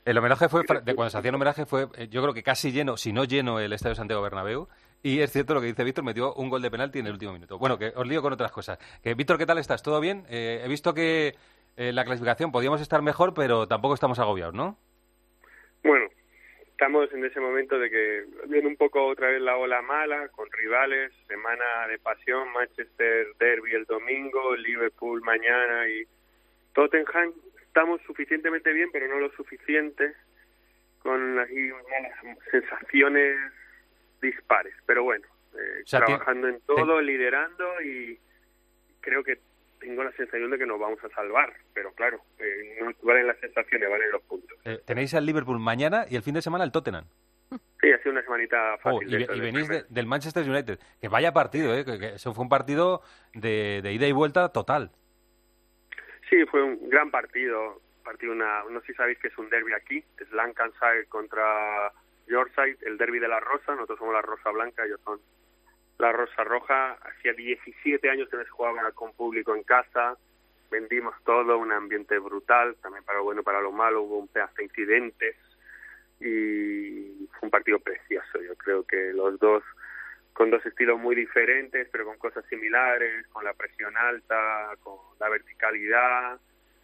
El homenaje fue, de cuando se hacía el homenaje fue, yo creo que casi lleno, si no lleno, el Estadio Santiago Bernabéu. Y es cierto lo que dice Víctor, metió un gol de penalti en el último minuto. Bueno, que os lío con otras cosas. Que, Víctor, ¿qué tal estás? ¿Todo bien? Eh, he visto que eh, la clasificación podíamos estar mejor, pero tampoco estamos agobiados, ¿no? Bueno, estamos en ese momento de que viene un poco otra vez la ola mala, con rivales, semana de pasión, Manchester Derby el domingo, Liverpool mañana y Tottenham. Estamos suficientemente bien, pero no lo suficiente, con ahí malas sensaciones dispares. Pero bueno, eh, o sea, trabajando en todo, te... liderando, y creo que tengo la sensación de que nos vamos a salvar. Pero claro, eh, no valen las sensaciones, valen los puntos. Eh, tenéis al Liverpool mañana y el fin de semana el Tottenham. Sí, ha sido una semanita fácil. Oh, y, de y venís de, del Manchester United. Que vaya partido, ¿eh? Que, que eso fue un partido de, de ida y vuelta total. Sí, fue un gran partido. partido una, no sé si sabéis que es un derby aquí. Es Lancashire contra Yorkshire, el derby de la Rosa. Nosotros somos la Rosa Blanca, ellos son la Rosa Roja. Hacía diecisiete años que no se jugaba con público en casa. Vendimos todo, un ambiente brutal. También para lo bueno y para lo malo. Hubo un pedazo de incidentes. Y fue un partido precioso. Yo creo que los dos, con dos estilos muy diferentes, pero con cosas similares, con la presión alta, con la verticalidad,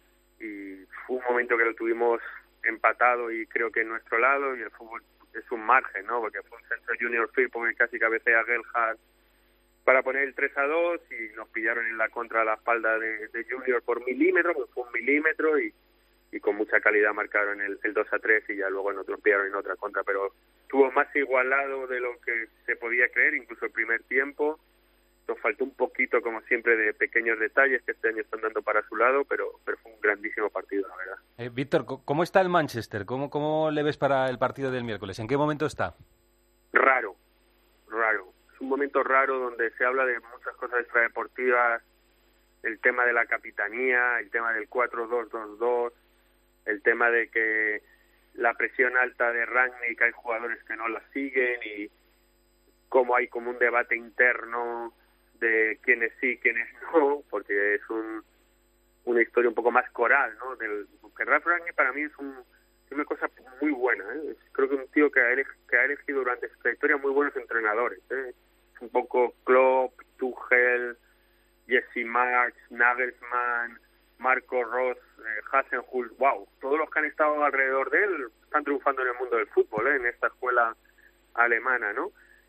y fue un momento que lo tuvimos empatado y creo que en nuestro lado, y el fútbol es un margen, ¿no? Porque fue un centro Junior Field, porque casi cabecea Gelhardt para poner el tres a dos y nos pillaron en la contra a la espalda de, de Junior por milímetro, pues fue un milímetro y, y con mucha calidad marcaron el, el dos a tres y ya luego nos pillaron en otra contra, pero estuvo más igualado de lo que se podía creer, incluso el primer tiempo. Nos faltó un poquito, como siempre, de pequeños detalles que este año están dando para su lado, pero, pero fue un grandísimo partido, la verdad. Eh, Víctor, ¿cómo está el Manchester? ¿Cómo, ¿Cómo le ves para el partido del miércoles? ¿En qué momento está? Raro, raro. Es un momento raro donde se habla de muchas cosas extradeportivas, el tema de la capitanía, el tema del cuatro dos dos dos, el tema de que la presión alta de Rangnick, hay jugadores que no la siguen, y cómo hay como un debate interno de quiénes sí, quiénes no, porque es un, una historia un poco más coral, ¿no? Del, porque Ralf Rangnick para mí es, un, es una cosa muy buena, ¿eh? Es, creo que es un tío que ha, ele, que ha elegido durante su trayectoria muy buenos entrenadores, ¿eh? Es un poco Klopp, Tuchel, Jesse Marsch, Nagelsmann, Marco Rose, eh, Hasenhüttl, wow, todos los que han estado alrededor de él están triunfando en el mundo del fútbol, ¿eh? En esta escuela alemana, ¿no?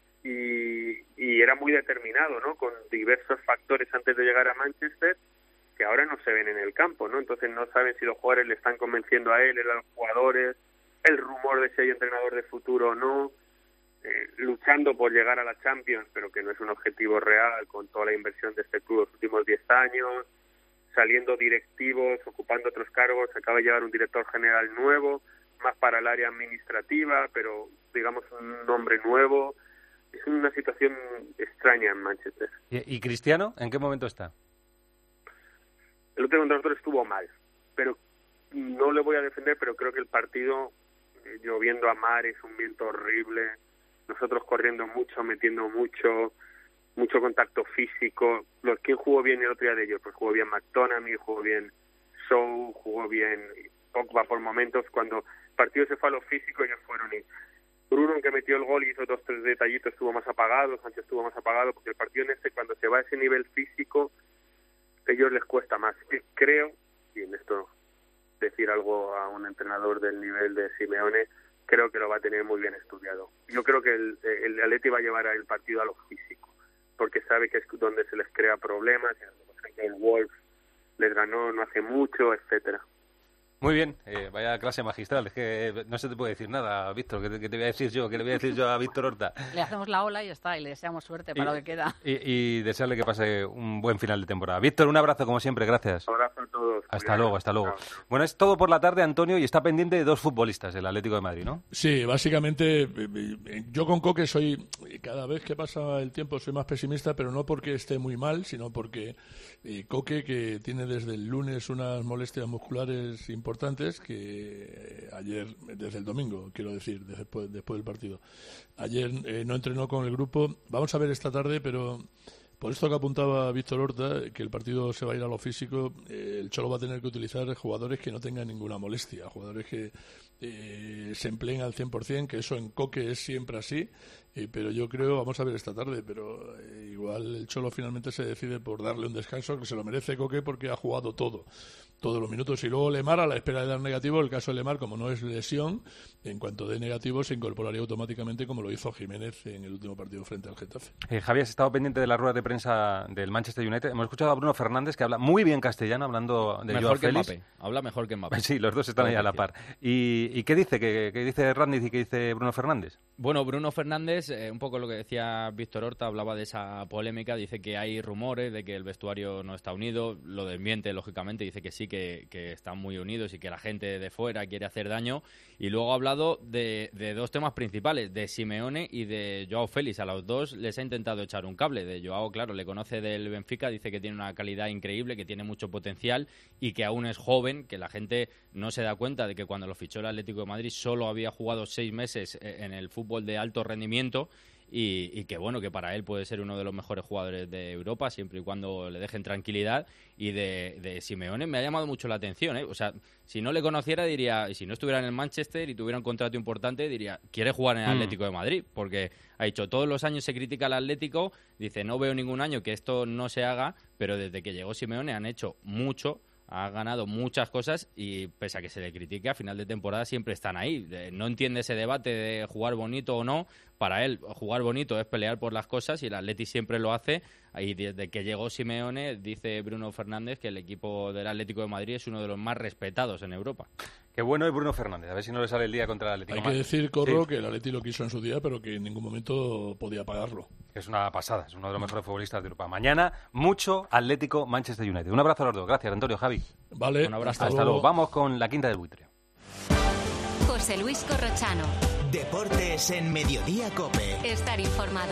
Y, y era muy determinado, ¿no? Con diversos factores antes de llegar a Manchester que ahora no se ven en el campo, ¿no? Entonces no saben si los jugadores le están convenciendo a él, a los jugadores, el rumor de si hay entrenador de futuro o no, eh, luchando por llegar a la Champions, pero que no es un objetivo real con toda la inversión de este club los últimos diez años, saliendo directivos, ocupando otros cargos, acaba de llegar un director general nuevo, más para el área administrativa, pero digamos un nombre nuevo. Es una situación extraña en Manchester. ¿Y, y Cristiano en qué momento está? El otro contra nosotros estuvo mal, pero no le voy a defender, pero creo que el partido, eh, lloviendo a mares, un viento horrible, nosotros corriendo mucho, metiendo mucho, mucho contacto físico. Los ¿Quién jugó bien el otro día de ellos? Pues jugó bien McTominay, jugó bien Shaw, jugó bien Pogba por momentos. Cuando el partido se fue a lo físico, ellos fueron y Bruno, que metió el gol y hizo dos tres detallitos, estuvo más apagado, Sánchez estuvo más apagado, porque el partido en este, cuando se va a ese nivel físico, a ellos les cuesta más. Creo, y en esto decir algo a un entrenador del nivel de Simeone, creo que lo va a tener muy bien estudiado. Yo creo que el, el Atleti va a llevar el partido a lo físico, porque sabe que es donde se les crea problemas, por ejemplo el Wolves les ganó no hace mucho, etcétera. Muy bien, eh, vaya clase magistral. Es que eh, no se te puede decir nada, Víctor. ¿Qué te, qué te voy a decir yo? ¿Qué le voy a decir yo a Víctor Horta? Le hacemos la ola y ya está, y le deseamos suerte para y, lo que queda. Y, y desearle que pase un buen final de temporada. Víctor, un abrazo como siempre, gracias. Un abrazo a todos. Hasta Cuidado. luego, hasta luego. Chao. Bueno, es todo por la tarde, Antonio, y está pendiente de dos futbolistas del Atlético de Madrid, ¿no? Sí, básicamente, yo con Coque soy, cada vez que pasa el tiempo soy más pesimista, pero no porque esté muy mal, sino porque eh, Coque, que tiene desde el lunes unas molestias musculares importantes, que ayer, desde el domingo, quiero decir, después, después del partido, ayer eh, no entrenó con el grupo. Vamos a ver esta tarde, pero Por esto que apuntaba Víctor Horta, que el partido se va a ir a lo físico, eh, el Cholo va a tener que utilizar jugadores que no tengan ninguna molestia, jugadores que eh, se empleen al cien por ciento, que eso en Coque es siempre así, eh, pero yo creo, vamos a ver esta tarde, pero eh, igual el Cholo finalmente se decide por darle un descanso, que se lo merece Coque porque ha jugado todo, todos los minutos, y luego Lemar a la espera de dar negativo. El caso de Lemar, como no es lesión, en cuanto dé negativo se incorporaría automáticamente como lo hizo Jiménez en el último partido frente al Getafe. Eh, Javier, has estado pendiente de la rueda de prensa del Manchester United. Hemos escuchado a Bruno Fernández, que habla muy bien castellano, hablando de Joao Félix. Mbappé. Habla mejor que Mbappé. Sí, los dos están ahí a la par. ¿Y, y qué dice? ¿Qué, qué dice Randiz y qué dice Bruno Fernández? Bueno, Bruno Fernández, eh, un poco lo que decía Víctor Horta, hablaba de esa polémica, dice que hay rumores de que el vestuario no está unido, lo desmiente lógicamente, dice que sí, que, que están muy unidos y que la gente de fuera quiere hacer daño, y luego ha hablado de, de dos temas principales, de Simeone y de Joao Félix. A los dos les ha intentado echar un cable. De Joao, claro, le conoce del Benfica, dice que tiene una calidad increíble, que tiene mucho potencial y que aún es joven, que la gente no se da cuenta de que cuando lo fichó el Atlético de Madrid solo había jugado seis meses en el fútbol de alto rendimiento. Y, y que bueno, que para él puede ser uno de los mejores jugadores de Europa siempre y cuando le dejen tranquilidad. Y de, de Simeone me ha llamado mucho la atención, ¿eh? O sea, si no le conociera diría, y si no estuviera en el Manchester y tuviera un contrato importante, diría, quiere jugar en el Atlético de Madrid, porque ha dicho, todos los años se critica al Atlético, dice, no veo ningún año que esto no se haga, pero desde que llegó Simeone han hecho mucho, ha ganado muchas cosas y pese a que se le critique, a final de temporada siempre están ahí. No entiende ese debate de jugar bonito o no. Para él, jugar bonito es pelear por las cosas y el Atleti siempre lo hace. Y desde que llegó Simeone, dice Bruno Fernández que el equipo del Atlético de Madrid es uno de los más respetados en Europa. Qué bueno es Bruno Fernández, a ver si no le sale el día contra el Atlético. Hay que decir, Corro, sí, que el Atleti lo quiso en su día, pero que en ningún momento podía pagarlo. Es una pasada, es uno de los mejores futbolistas de Europa. Mañana, mucho Atlético Manchester United. Un abrazo a los dos. Gracias, Antonio, Javi. Vale, un abrazo. Hasta luego. Vamos con la quinta del buitre. José Luis Corrochano. Deportes en Mediodía COPE. Estar informado.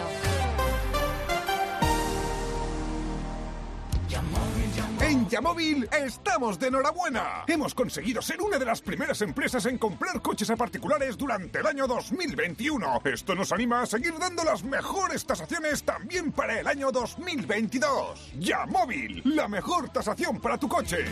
En Yamóvil estamos de enhorabuena. Hemos conseguido ser una de las primeras empresas en comprar coches a particulares durante el año dos mil veintiuno. Esto nos anima a seguir dando las mejores tasaciones también para el año dos mil veintidós. Yamóvil, la mejor tasación para tu coche.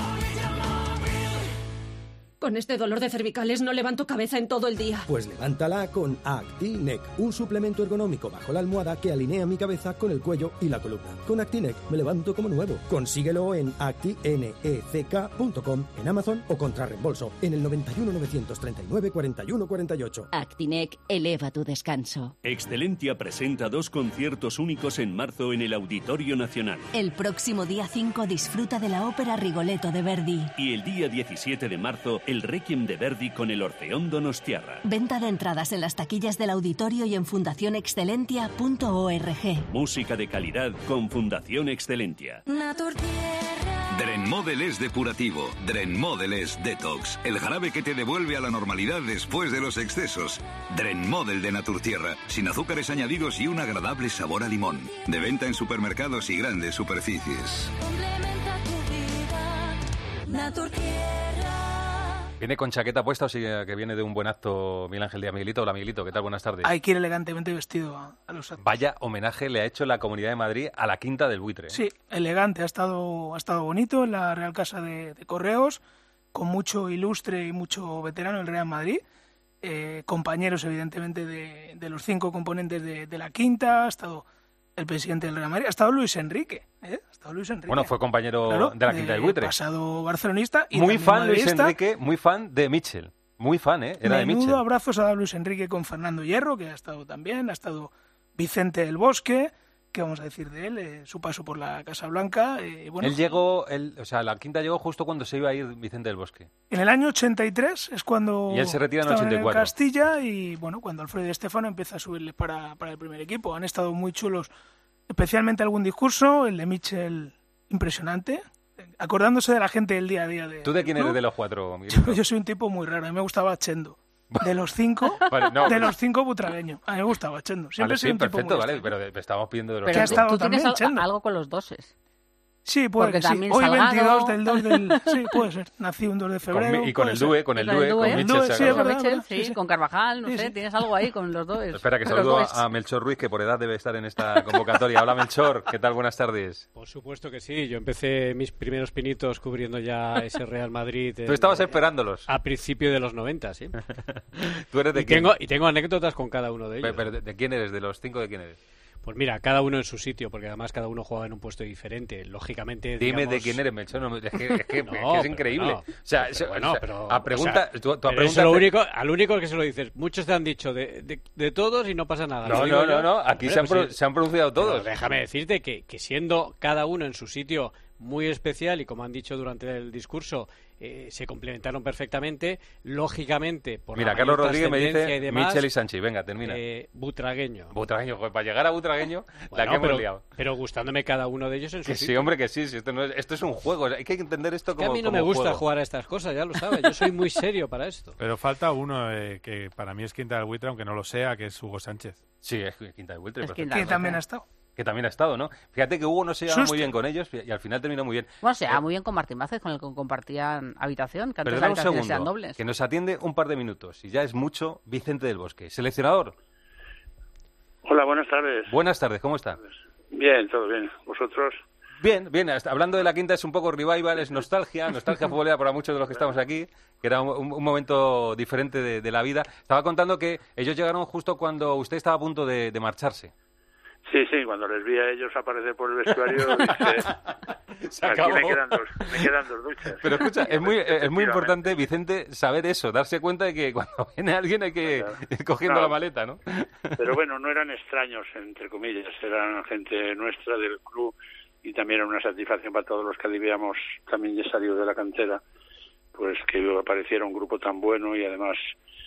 Con este dolor de cervicales no levanto cabeza en todo el día. Pues levántala con Actinec, un suplemento ergonómico bajo la almohada que alinea mi cabeza con el cuello y la columna. Con Actinec me levanto como nuevo. Consíguelo en actinec punto com, en Amazon o contra reembolso en el noventa y uno novecientos treinta y nueve cuarenta y uno cuarenta y ocho. Actinec eleva tu descanso. Excelentia presenta dos conciertos únicos en marzo en el Auditorio Nacional. El próximo día cinco disfruta de la ópera Rigoletto de Verdi. Y el día diecisiete de marzo, el Requiem de Verdi con el Orfeón Donostiarra. Venta de entradas en las taquillas del auditorio y en fundación excelentia punto org. Música de calidad con Fundación Excelentia. Drenmodel es depurativo, Drenmodel es detox, el jarabe que te devuelve a la normalidad después de los excesos. Drenmodel de Naturtierra, sin azúcares añadidos y un agradable sabor a limón. De venta en supermercados y grandes superficies. Complementa tu vida, Naturtierra. ¿Viene con chaqueta puesta o sigue que viene de un buen acto Miguel Ángel Díaz? Miguelito, hola Miguelito, ¿qué tal? Buenas tardes. Hay que ir elegantemente vestido a, a los actos. Vaya homenaje le ha hecho la Comunidad de Madrid a la Quinta del Buitre. Sí, elegante, ha estado, ha estado bonito en la Real Casa de, de Correos, con mucho ilustre y mucho veterano del Real Madrid, eh, compañeros evidentemente de, de los cinco componentes de, de la Quinta, ha estado el presidente del Real Madrid, ha estado Luis Enrique, ¿eh? ha estado Luis Enrique. Bueno, fue compañero claro, de la Quinta del Buitre. Pasado barcelonista y muy fan madridista. Luis Enrique, muy fan de Mitchell. Muy fan, ¿eh? Era Menudo de Mitchell. abrazos a Luis Enrique con Fernando Hierro, que ha estado también, ha estado Vicente del Bosque, ¿qué vamos a decir de él? Eh, su paso por la Casa Blanca. Eh, bueno, él llegó, él, o sea, la Quinta llegó justo cuando se iba a ir Vicente del Bosque. En el año ochenta y tres es cuando y él se retira en el ochenta y cuatro. En Castilla y bueno, cuando Alfredo Estefano empieza a subirle para, para el primer equipo. Han estado muy chulos, especialmente algún discurso, el de Mitchell impresionante, acordándose de la gente del día a día. De, ¿Tú de quién ¿no? eres de los cuatro? Yo, yo soy un tipo muy raro, a mí me gustaba Chendo. De los cinco, vale, no, de los cinco butragueños. A mí me gustaba Chendo. Siempre vale, he sido sí, un tipo perfecto, muy vale, pero estamos pidiendo de los pero cinco. Tú, tú tienes al, algo con los doses. Sí, puede Porque que sí. también Hoy Salgado. veintidós del dos del... Sí, puede ser. Nací un dos de febrero. Con, y con puede el ser. Due, con el Y con el Due, Due. con El Mitchell Due, sí, Salgado. es verdad. Mitchell, sí, sí, sí. con Carvajal, no Sí, sé, sí. tienes algo ahí con los dos. Espera, que Con los saludo Dues. a Melchor Ruiz, que por edad debe estar en esta convocatoria. Hola, Melchor, ¿qué tal? Buenas tardes. Por supuesto que sí. Yo empecé mis primeros pinitos cubriendo ya ese Real Madrid. Tú estabas esperándolos. A principio de los noventa, sí. ¿Tú eres de y quién? tengo Y tengo anécdotas con cada uno de ellos. Pero, pero, ¿de quién eres? ¿De los cinco de quién eres? Pues mira, cada uno en su sitio, porque además cada uno juega en un puesto diferente. Lógicamente, Dime digamos... de quién eres, Melchor. No, es que es, que, No, es, que es pero increíble. no. O sea, Pero eso- bueno, o sea, pero- a pregunta, o sea, tú, tú a pero pregunta eso lo único, al único que se lo dices, muchos te han dicho de, de, de todos y no pasa nada. No, Lo digo no, no, yo. no, aquí Hombre, se han pues pro- sí. se han pronunciado todos. Pero déjame decirte que, que siendo cada uno en su sitio muy especial y como han dicho durante el discurso, eh, se complementaron perfectamente, lógicamente, por Mira, la Carlos mayor Rodríguez me trascendencia dice y demás, Michel y Sanchi. Venga, termina. eh, Butragueño. Butragueño, joder, para llegar a Butragueño, la Bueno, que hemos pero, liado. pero gustándome cada uno de ellos en su Que sí, sitio. hombre, que sí, sí, esto, no es, esto es un juego. Hay que entender esto Que como a mí no como me gusta juego. jugar a estas cosas, ya lo sabes. Yo soy muy serio para esto. Pero falta uno eh, que para mí es quinta del buitre, aunque no lo sea, que es Hugo Sánchez. Sí, es quinta del buitre. Es perfecto. quinta del Que también buitre. ha estado. Que también ha estado, ¿no? Fíjate que Hugo no se llevaba muy Susto. bien con ellos y al final terminó muy bien. Bueno, se llevaba muy bien con Martín Vázquez, con el que compartían habitación, que antes las Perdona un habitaciones eran segundo, dobles. que nos atiende un par de minutos y ya es mucho Vicente del Bosque. Seleccionador, Hola, buenas tardes. buenas tardes, ¿cómo está? Bien, todo bien. ¿Vosotros? Bien, bien, hasta- hablando de la quinta es un poco revival, es nostalgia, nostalgia futbolera para muchos de los que estamos aquí, que era un, un- un momento diferente de, de la vida. Estaba contando que ellos llegaron justo cuando usted estaba a punto de, de marcharse. Sí, sí, cuando les vi a ellos aparecer por el vestuario, dije, Se aquí acabó. me quedan, dos, me quedan dos duchas. Pero escucha, es muy, es muy Efectivamente. importante, Vicente, saber eso, darse cuenta de que cuando viene alguien hay que ir cogiendo No. la maleta, ¿no? Pero bueno, no eran extraños, entre comillas, eran gente nuestra del club y también era una satisfacción para todos los que habíamos también ya salido de la cantera, pues que apareciera un grupo tan bueno y además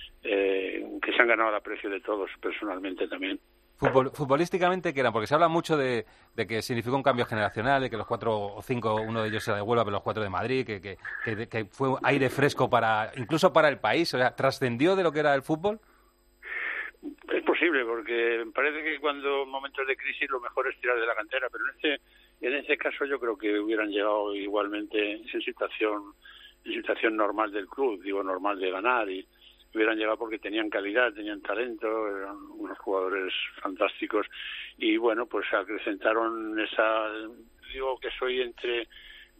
eh, que se han ganado el aprecio de todos personalmente también. Futbol- futbolísticamente, ¿qué eran? Porque se habla mucho de, de que significó un cambio generacional, de que los cuatro o cinco, uno de ellos se devuelva, pero los cuatro de Madrid, que, que, que, que fue aire fresco para incluso para el país, o sea, trascendió de lo que era el fútbol. Es posible, porque me parece que cuando en momentos de crisis lo mejor es tirar de la cantera, pero en este en este caso yo creo que hubieran llegado igualmente en situación en situación normal del club, digo normal de ganar, y hubieran llegado porque tenían calidad, tenían talento, eran unos jugadores fantásticos y bueno, pues acrecentaron esa, digo que soy entre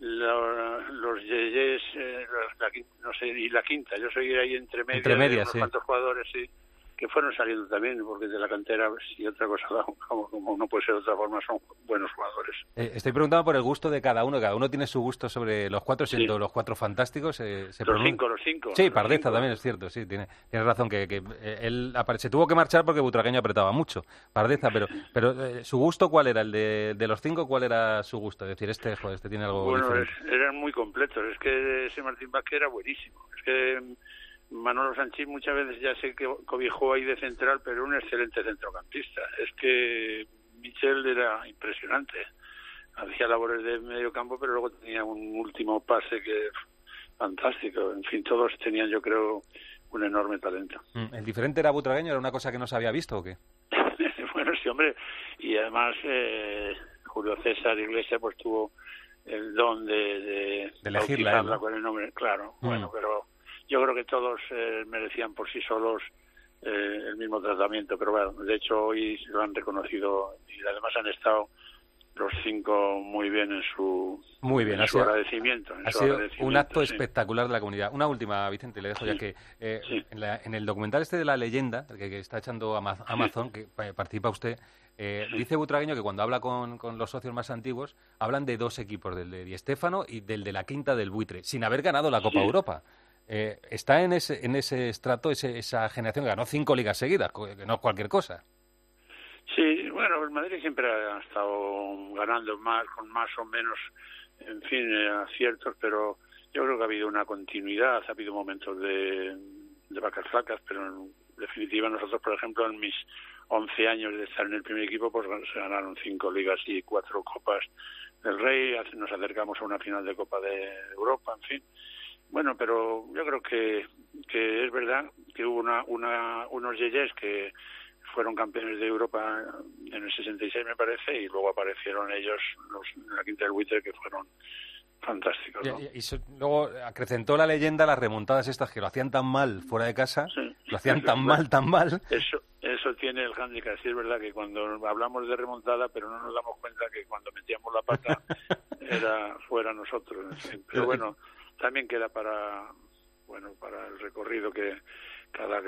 la- los yeyes, eh, la, la quin- no sé, y la quinta, yo soy ahí entre media, Entre medias, de unos sí. cuantos jugadores, sí, que fueron saliendo también, porque de la cantera, si otra cosa, como, como no puede ser de otra forma, son buenos jugadores. Eh, estoy preguntando por el gusto de cada uno, cada uno tiene su gusto sobre los cuatro, siendo los cuatro fantásticos. Eh, se Los pronun- cinco, los cinco. Sí, los Pardeza cinco. también, es cierto, sí, tiene, tiene razón, que, que eh, él apare- se tuvo que marchar porque Butragueño apretaba mucho, Pardeza, pero pero eh, ¿su gusto cuál era? ¿El de, de los cinco cuál era su gusto? Es decir, este, joder, este tiene algo Bueno, diferente. es- eran muy completos. Es que ese Martín Vázquez era buenísimo. Es que Manolo Sanchís muchas veces ya sé que cobijó ahí de central, pero un excelente centrocampista. Es que Michel era impresionante. Hacía labores de medio campo, pero luego tenía un último pase que fantástico. En fin, todos tenían, yo creo, un enorme talento. Mm, ¿El diferente era Butragueño? ¿Era una cosa que no se había visto o qué? Bueno, sí, hombre. Y además, eh, Julio César Iglesias pues tuvo el don de, de, De elegirla, bautizarla ¿no? con el nombre, claro. Mm. Bueno, pero yo creo que todos eh, merecían por sí solos eh, el mismo tratamiento, pero bueno, de hecho hoy lo han reconocido y además han estado los cinco muy bien en su, Muy bien, en ha su sido, agradecimiento. En ha su sido agradecimiento, un acto sí. espectacular de la comunidad. Una última, Vicente, le dejo ya Sí. que eh, en, la- en el documental este de la leyenda, el que, que está echando Ama- Amazon, que pa- participa usted, eh, dice Butragueño que cuando habla con, con los socios más antiguos, hablan de dos equipos, del de Di Stéfano y del de la Quinta del Buitre, sin haber ganado la Copa Sí. Europa. Eh, está en ese, en ese estrato, ese- esa generación que ganó cinco ligas seguidas, co- que no es cualquier cosa. Sí, bueno, el Madrid siempre ha estado ganando más, con más o menos, en fin, eh, aciertos, pero yo creo que ha habido una continuidad, ha habido momentos de, de vacas flacas, pero en definitiva nosotros, por ejemplo, en mis once años de estar en el primer equipo, pues se ganaron cinco ligas y cuatro copas del Rey, hace- nos acercamos a una final de Copa de Europa, en fin. Bueno, pero yo creo que, que es verdad que hubo una, una, unos yeyes que fueron campeones de Europa en el sesenta y seis, me parece, y luego aparecieron ellos los, en la quinta del buitre, que fueron fantásticos, ¿no? Y, y, y so, luego acrecentó la leyenda las remontadas estas que lo hacían tan mal fuera de casa, sí. lo hacían tan mal, tan mal. Eso eso tiene el hándicap, sí, es verdad que cuando hablamos de remontada, pero no nos damos cuenta que cuando metíamos la pata era fuera nosotros, en fin. Pero bueno, también queda para bueno para el recorrido que cada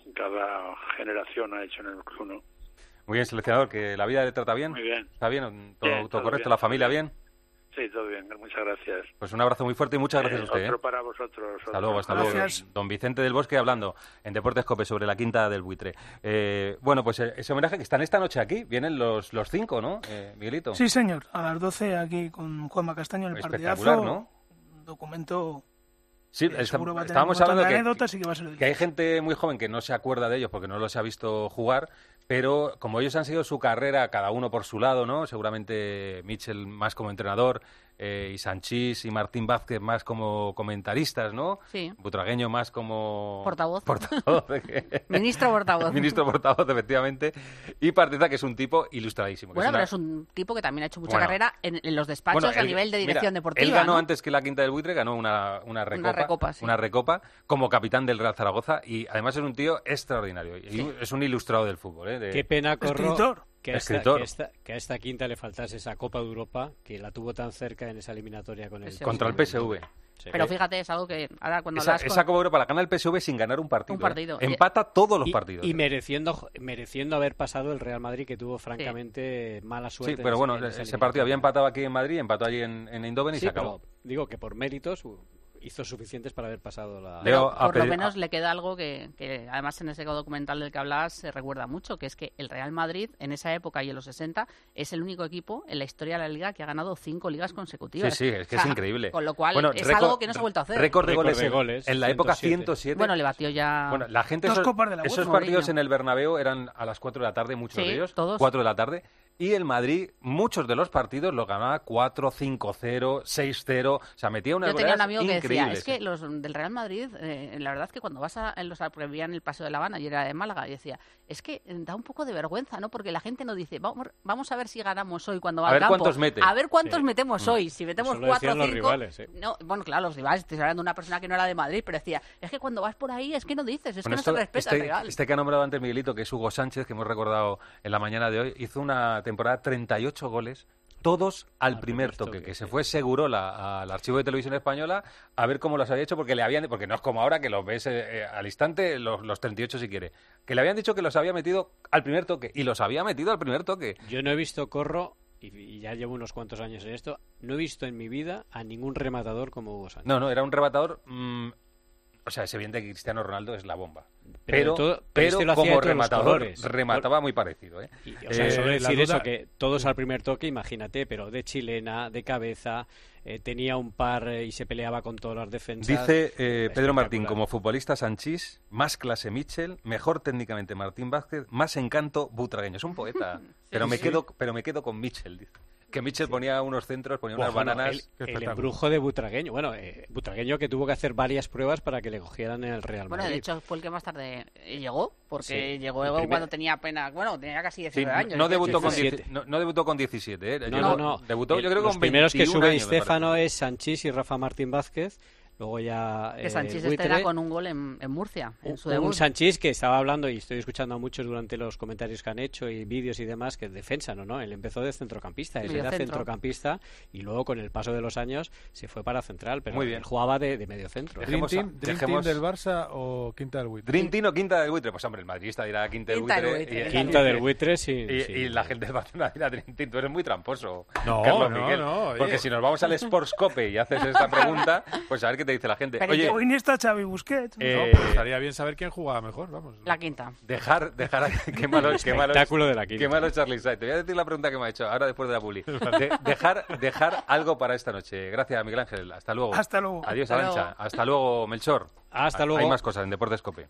cada generación ha hecho en el club, ¿no? Muy bien, seleccionador, que la vida le trata bien. Muy bien. ¿Está bien? ¿Todo, bien, todo, todo correcto? bien, ¿La familia bien? bien? Sí, todo bien, muchas gracias. Pues un abrazo muy fuerte y muchas gracias eh, a usted. Otro ¿eh? para vosotros. Hasta otro. luego, hasta Gracias. luego. Don Vicente del Bosque hablando en Deportes COPE sobre la quinta del buitre. Eh, bueno, pues ese homenaje que están esta noche aquí, vienen los, los cinco, ¿no, eh, Miguelito? Sí, señor, a las doce aquí con Juanma Castaño en el Espectacular, partidazo. ¿no? Un documento... Sí, eh, está, seguro va a tener estábamos un montón hablando de que, anécdotas y que va a ser que hay gente muy joven que no se acuerda de ellos porque no los ha visto jugar, pero como ellos han seguido su carrera, cada uno por su lado, ¿no? Seguramente Mitchell más como entrenador, eh, y Sanchís y Martín Vázquez más como comentaristas, ¿no? Sí. Butragueño más como... Portavoz. Portavoz. Ministro portavoz. Ministro portavoz, efectivamente. Y Partiza, que es un tipo ilustradísimo. Que Bueno, es una... pero es un tipo que también ha hecho mucha Bueno. carrera en, en los despachos Bueno, a él- nivel de dirección mira, deportiva. Él ganó ¿no? antes que la Quinta del Buitre, ganó una, una recopa, recopa, sí. una recopa como capitán del Real Zaragoza y además es un tío extraordinario. Y Sí. Es un ilustrado del fútbol. ¿eh? De- Qué pena, Corro, que a, esta, Escritor. que, esta, que a esta quinta le faltase esa Copa de Europa, que la tuvo tan cerca en esa eliminatoria con el... Contra el P S V. Sí. Pero fíjate, es algo que ahora cuando Esa, hablas con- esa Copa Europa la gana el P S V sin ganar un partido. Un partido. ¿eh? Empata todos los Y- partidos. Y mereciendo, mereciendo haber pasado el Real Madrid, que tuvo francamente mala suerte. Sí, en pero ese- bueno, en esa ese partido había eliminatoria. empatado aquí en Madrid, empató allí en, en Eindhoven y Sí, se acabó. pero digo que por méritos uh, hizo suficientes para haber pasado la... Leo, Por lo pedi- menos le queda algo que, que además en ese documental del que hablabas se recuerda mucho, que es que el Real Madrid en esa época y en los sesenta es el único equipo en la historia de la Liga que ha ganado cinco ligas consecutivas. Sí, sí, es que O sea, es increíble. Con lo cual Bueno, es récord- algo que no se ha vuelto a hacer. Récord de Récord goles, de en- goles, en, la época ciento siete. ciento siete. Bueno, le batió ya... Bueno, la gente Dos esos, copas de la esos UEFA. partidos Mourinho. en el Bernabéu eran a las cuatro de la tarde, muchos Sí, de ellos, todos. cuatro de la tarde, y el Madrid, muchos de los partidos los ganaba cuatro, cinco cero, seis cero, o sea, metía unas Yo tenía un goleadas amigo que decía, increíbles. es que los del Real Madrid, eh, la verdad es que cuando vas a en los porque vivía en el Paseo de La Habana y era de Málaga, y decía, es que eh, da un poco de vergüenza, ¿no? Porque la gente no dice, vamos, vamos a ver si ganamos hoy cuando va A al ver campo. cuántos mete. A ver cuántos Sí. metemos Mm. hoy. Si metemos Eso lo cuatro o decían los cinco... rivales, sí. No, bueno, claro, los rivales, estoy hablando de una persona que no era de Madrid, pero decía, es que cuando vas por ahí es que no dices, es Bueno, que esto- no se respeta este, al rival. este que ha nombrado antes Miguelito, que es Hugo Sánchez, que hemos recordado en la mañana de hoy, hizo una temporada treinta y ocho goles, todos al, Al primer primer toque, toque, que se sí. fue Segurola al archivo de televisión española a ver cómo los había hecho, porque le habían, porque no es como ahora que los ves eh, eh, al instante, los, los treinta y ocho si quiere, que le habían dicho que los había metido al primer toque, y los había metido al primer toque. Yo no he visto, Corro, y, y ya llevo unos cuantos años en esto, no he visto en mi vida a ningún rematador como Hugo Sánchez. No, no, era un rematador... mm, o sea, es evidente que Cristiano Ronaldo es la bomba. Pero Pero, de todo- pero pero este lo hacía de como todos los rematador, colores. remataba muy parecido. ¿eh? Y, o sea, Eh, solo la decir duda- eso, que todos al primer toque, imagínate, pero de chilena, de cabeza, eh, tenía un par eh, y se peleaba con todas las defensas. Dice eh, Pedro Martín, Espectacular. como futbolista Sanchís, más clase Mitchell, mejor técnicamente Martín Vázquez, más encanto Butragueño. Es un poeta, pero me sí. quedo pero me quedo con Mitchell, dice. Que Mitchell ponía unos centros, ponía unas Bueno, bananas. el, Qué el espectáculo. embrujo de Butragueño. Bueno, eh, Butragueño que tuvo que hacer varias pruebas para que le cogieran en el Real Bueno, Madrid. de hecho fue el que más tarde eh, llegó, porque Sí. llegó El primer- cuando tenía apenas, bueno, tenía casi Sí, diecinueve años. no, debutó con dieciocho. dieci- no, no debutó con diecisiete, ¿eh? No, Yo no, no. Debutó, El- yo creo, los con primeros que veintiún sube años, me Stefano parece. es Sanchís y Rafa Martín Vázquez. Luego ya Que eh, Sanchís Buitre. estrena con un gol en, en Murcia, en su Un- debut. Un Sanchís que estaba hablando, y estoy escuchando a muchos durante los comentarios que han hecho y vídeos y demás, que es defensa, ¿no? ¿no? Él empezó de centrocampista, él era Mediocentro. centrocampista y luego con el paso de los años se fue para central, pero Muy bien. él jugaba de, de mediocentro. ¿Dream Dejemos a- Team, Dream dejemos- Team del Barça o Quinta del Buitre? Dream Team o Quinta del Buitre. Pues hombre, el madridista dirá Quinta del Quinta del Buitre. Buitre, y- Quinta del Buitre, sí. Y, sí. y la gente del Barcelona dirá Dream Team. Tú eres muy tramposo, No, Carlos no, Miguel. no, oye. Porque si nos vamos al Sportscope y haces esta pregunta, pues a ver qué te dice la gente. Pero Oye, yo- Hoy ni está Xavi Busquets. eh, No, pero estaría bien saber quién jugaba mejor, vamos. La quinta. dejar, dejar, a- qué malo, qué malo, Espectáculo de la Quinta. qué malo es Charlie Side. Te voy a decir la pregunta que me ha hecho ahora después de la publi. De- dejar, dejar algo para esta noche. Gracias, Miguel Ángel. Hasta luego. Hasta luego. Adiós, Hasta Arantxa. luego. Hasta luego, Melchor. Hasta Hay luego. más cosas en Deportes Cope.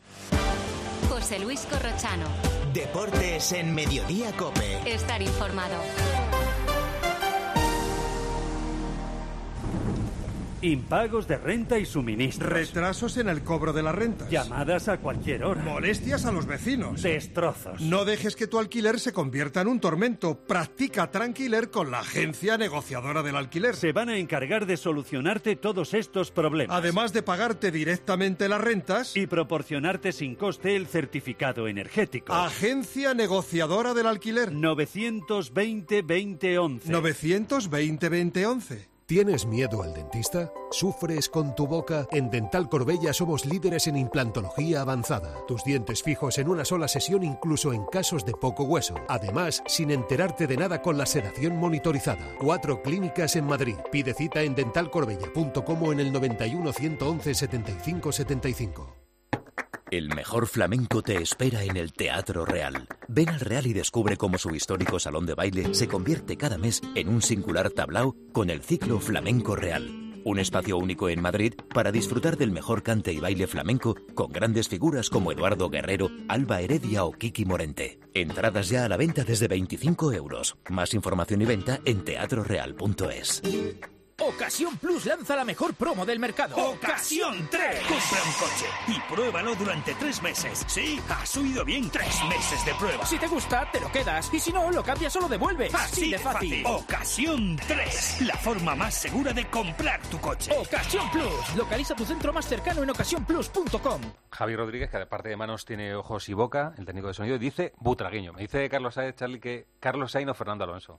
José Luis Corrochano. Deportes en Mediodía Cope. Estar informado. impagos de renta y suministros, retrasos en el cobro de las rentas, llamadas a cualquier hora, molestias a los vecinos, destrozos. No dejes que tu alquiler se convierta en un tormento. Practica Tranquiler con la agencia negociadora del alquiler. Se van a encargar de solucionarte todos estos problemas. Además de pagarte directamente las rentas y proporcionarte sin coste el certificado energético. Agencia negociadora del alquiler. novecientos veinte veinte once. novecientos veinte veinte once. ¿Tienes miedo al dentista? ¿Sufres con tu boca? En Dental Corbella somos líderes en implantología avanzada. Tus dientes fijos en una sola sesión, incluso en casos de poco hueso. Además, sin enterarte de nada con la sedación monitorizada. Cuatro clínicas en Madrid. Pide cita en dental corbella punto com o en el noventa y uno, ciento once, setenta y cinco setenta y cinco. El mejor flamenco te espera en el Teatro Real. Ven al Real y descubre cómo su histórico salón de baile se convierte cada mes en un singular tablao con el ciclo Flamenco Real. Un espacio único en Madrid para disfrutar del mejor cante y baile flamenco con grandes figuras como Eduardo Guerrero, Alba Heredia o Kiki Morente. Entradas ya a la venta desde veinticinco euros. Más información y venta en teatro real punto es. Ocasión Plus lanza la mejor promo del mercado. ¡Ocasión tres! Compra un coche y pruébalo durante tres meses. Sí, has oído bien, tres meses de prueba. Si te gusta, te lo quedas. Y si no, lo cambias o lo devuelves. Así de fácil. Ocasión tres. La forma más segura de comprar tu coche. Ocasión Plus. Localiza tu centro más cercano en ocasión plus punto com. Javi Rodríguez, que aparte de manos tiene ojos y boca, el técnico de sonido, dice butragueño. Me dice Carlos Sainz, Charlie, que Carlos Sainz o Fernando Alonso.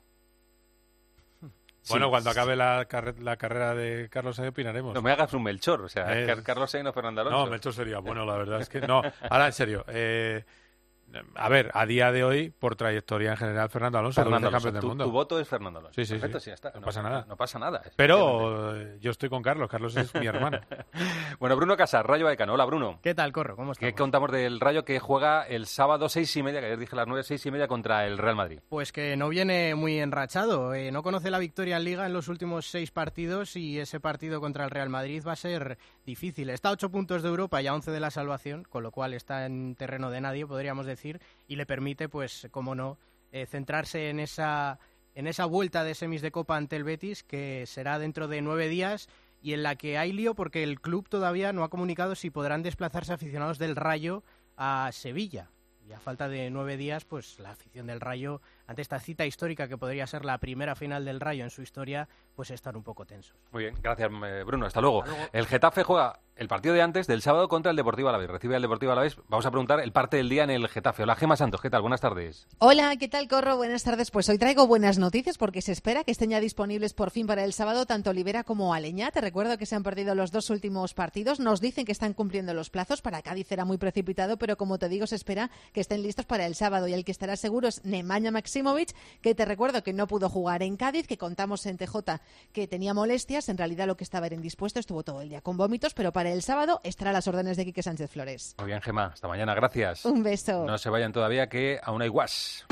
Bueno, Sí. cuando acabe la, carre- la carrera de Carlos Sainz opinaremos. No me hagas un Melchor, o sea, Eh, Car- Carlos Sainz o Fernando Alonso. No, Melchor sería bueno, la verdad es que no. Ahora, en serio, eh, a ver, a día de hoy, por trayectoria en general, Fernando Alonso, Fernando doble Alonso, campeón del tu, mundo. tu voto es Fernando Alonso. Sí, sí, Perfecto, sí. sí, ya está. No pasa nada. No pasa nada. Pero eh, yo estoy con Carlos, Carlos es mi hermano. Bueno, Bruno Casas, Rayo Vallecano. Hola, Bruno. ¿Qué tal, Corro? ¿Cómo estás? ¿Qué contamos del Rayo que juega el sábado seis y media, que ayer dije las nueve, seis y media contra el Real Madrid? Pues que no viene muy enrachado, eh, no conoce la victoria en Liga en los últimos seis partidos y ese partido contra el Real Madrid va a ser difícil. Está a ocho puntos de Europa y a once de la salvación, con lo cual está en terreno de nadie, podríamos decir, y le permite, pues, como no, eh, centrarse en esa, en esa vuelta de semis de Copa ante el Betis, que será dentro de nueve días y en la que hay lío porque el club todavía no ha comunicado si podrán desplazarse aficionados del Rayo a Sevilla. Y a falta de nueve días, pues la afición del Rayo, ante esta cita histórica que podría ser la primera final del Rayo en su historia, pues están un poco tensos. Muy bien, gracias, eh, Bruno. Hasta luego. El Getafe juega el partido de antes del sábado contra el Deportivo Alavés. Recibe al Deportivo Alavés. Vamos a preguntar el parte del día en el Getafe. Hola, Gemma Santos. ¿Qué tal? Buenas tardes. Hola, ¿qué tal, Corro? Buenas tardes. Pues hoy traigo buenas noticias porque se espera que estén ya disponibles por fin para el sábado tanto Olivera como Aleñá. Te recuerdo que se han perdido los dos últimos partidos. Nos dicen que están cumpliendo los plazos. Para Cádiz era muy precipitado, pero como te digo, se espera que estén listos para el sábado. Y el que estará seguro es Nemanja Maksimovic, que te recuerdo que no pudo jugar en Cádiz, que contamos en T J que tenía molestias. En realidad lo que estaba era indispuesto, estuvo todo el día con vómitos, pero para el sábado estará a las órdenes de Quique Sánchez Flores. Muy bien, Gemma. Hasta mañana. Gracias. Un beso. No se vayan todavía, que aún hay guas.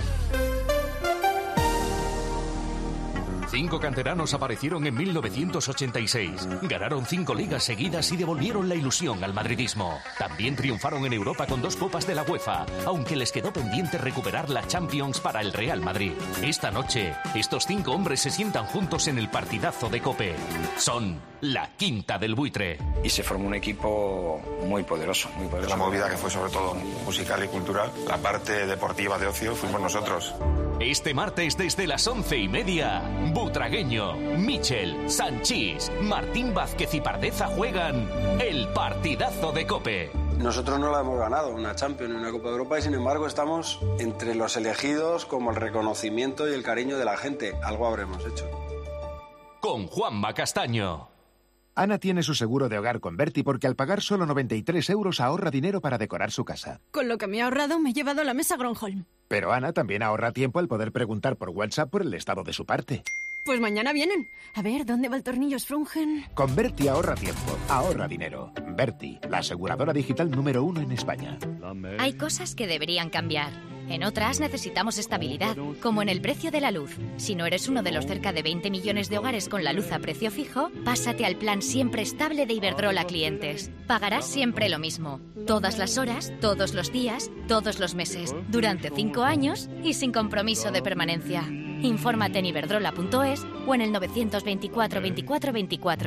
Cinco canteranos aparecieron en mil novecientos ochenta y seis. Ganaron cinco ligas seguidas y devolvieron la ilusión al madridismo. También triunfaron en Europa con dos copas de la UEFA, aunque les quedó pendiente recuperar la Champions para el Real Madrid. Esta noche, estos cinco hombres se sientan juntos en el partidazo de COPE. Son la Quinta del Buitre. Y se formó un equipo muy poderoso, muy poderoso. La movida que fue sobre todo musical y cultural, la parte deportiva de ocio fuimos nosotros. Este martes desde las once y media, Butragueño, Michel, Sanchís, Martín Vázquez y Pardeza juegan el partidazo de COPE. Nosotros no la hemos ganado, una Champions ni una Copa de Europa, y sin embargo estamos entre los elegidos como el reconocimiento y el cariño de la gente. Algo habremos hecho. Con Juanma Castaño. Ana tiene su seguro de hogar con Berti porque al pagar solo noventa y tres euros ahorra dinero para decorar su casa. Con lo que me he ahorrado me he llevado la mesa Gronholm. Pero Ana también ahorra tiempo al poder preguntar por WhatsApp por el estado de su parte. Pues mañana vienen. A ver, ¿dónde va el tornillo Sprungen? Con Berti ahorra tiempo, ahorra dinero. Berti, la aseguradora digital número uno en España. Hay cosas que deberían cambiar. En otras necesitamos estabilidad, como en el precio de la luz. Si no eres uno de los cerca de veinte millones de hogares con la luz a precio fijo, pásate al plan siempre estable de Iberdrola Clientes. Pagarás siempre lo mismo. Todas las horas, todos los días, todos los meses, durante cinco años y sin compromiso de permanencia. Infórmate en iberdrola punto es o en el novecientos veinticuatro veinticuatro veinticuatro.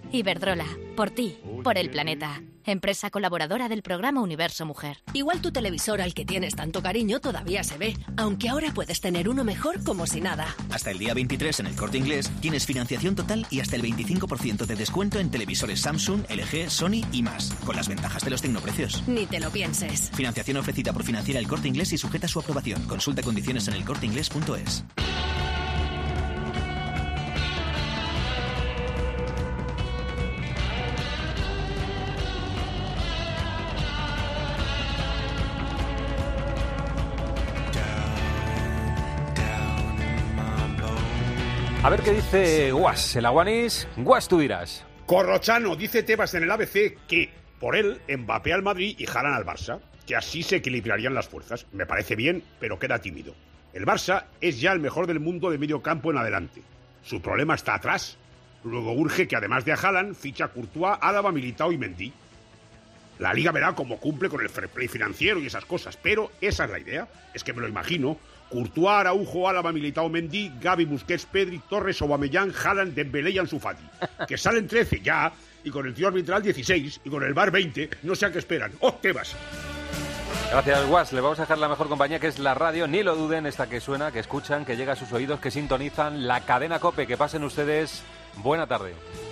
Iberdrola, por ti, por el planeta. Empresa colaboradora del programa Universo Mujer. Igual tu televisor al que tienes tanto cariño todavía se ve, aunque ahora puedes tener uno mejor como si nada. Hasta el día veintitrés en el Corte Inglés tienes financiación total y hasta el veinticinco por ciento de descuento en televisores Samsung, L G, Sony y más, con las ventajas de los tecnoprecios. Ni te lo pienses. Financiación ofrecida por Financiera El Corte Inglés y sujeta a su aprobación. Consulta condiciones en el corte inglés punto es. A ver qué dice Guas, el aguanis. Guas, tú dirás. Corrochano, dice Tebas en el A B C que, por él, Mbappé al Madrid y Haaland al Barça, que así se equilibrarían las fuerzas. Me parece bien, pero queda tímido. El Barça es ya el mejor del mundo de medio campo en adelante. Su problema está atrás. Luego urge que, además de a Haaland, ficha a Courtois, Álava, Militao y Mendy. La Liga verá cómo cumple con el fair play financiero y esas cosas, pero esa es la idea. Es que me lo imagino. Courtois, Araujo, Álava, Militao, Mendy, Gavi, Busquets, Pedri, Torres, Aubameyang, Haaland, Dembélé y Ansu Fati. Que salen trece ya, y con el tío arbitral dieciséis, y con el V A R veinte, no sé a qué esperan. ¡Oh, Tebas! Gracias, Guas. Le vamos a dejar la mejor compañía, que es la radio. Ni lo duden, esta que suena, que escuchan, que llega a sus oídos, que sintonizan la cadena COPE. Que pasen ustedes buena tarde.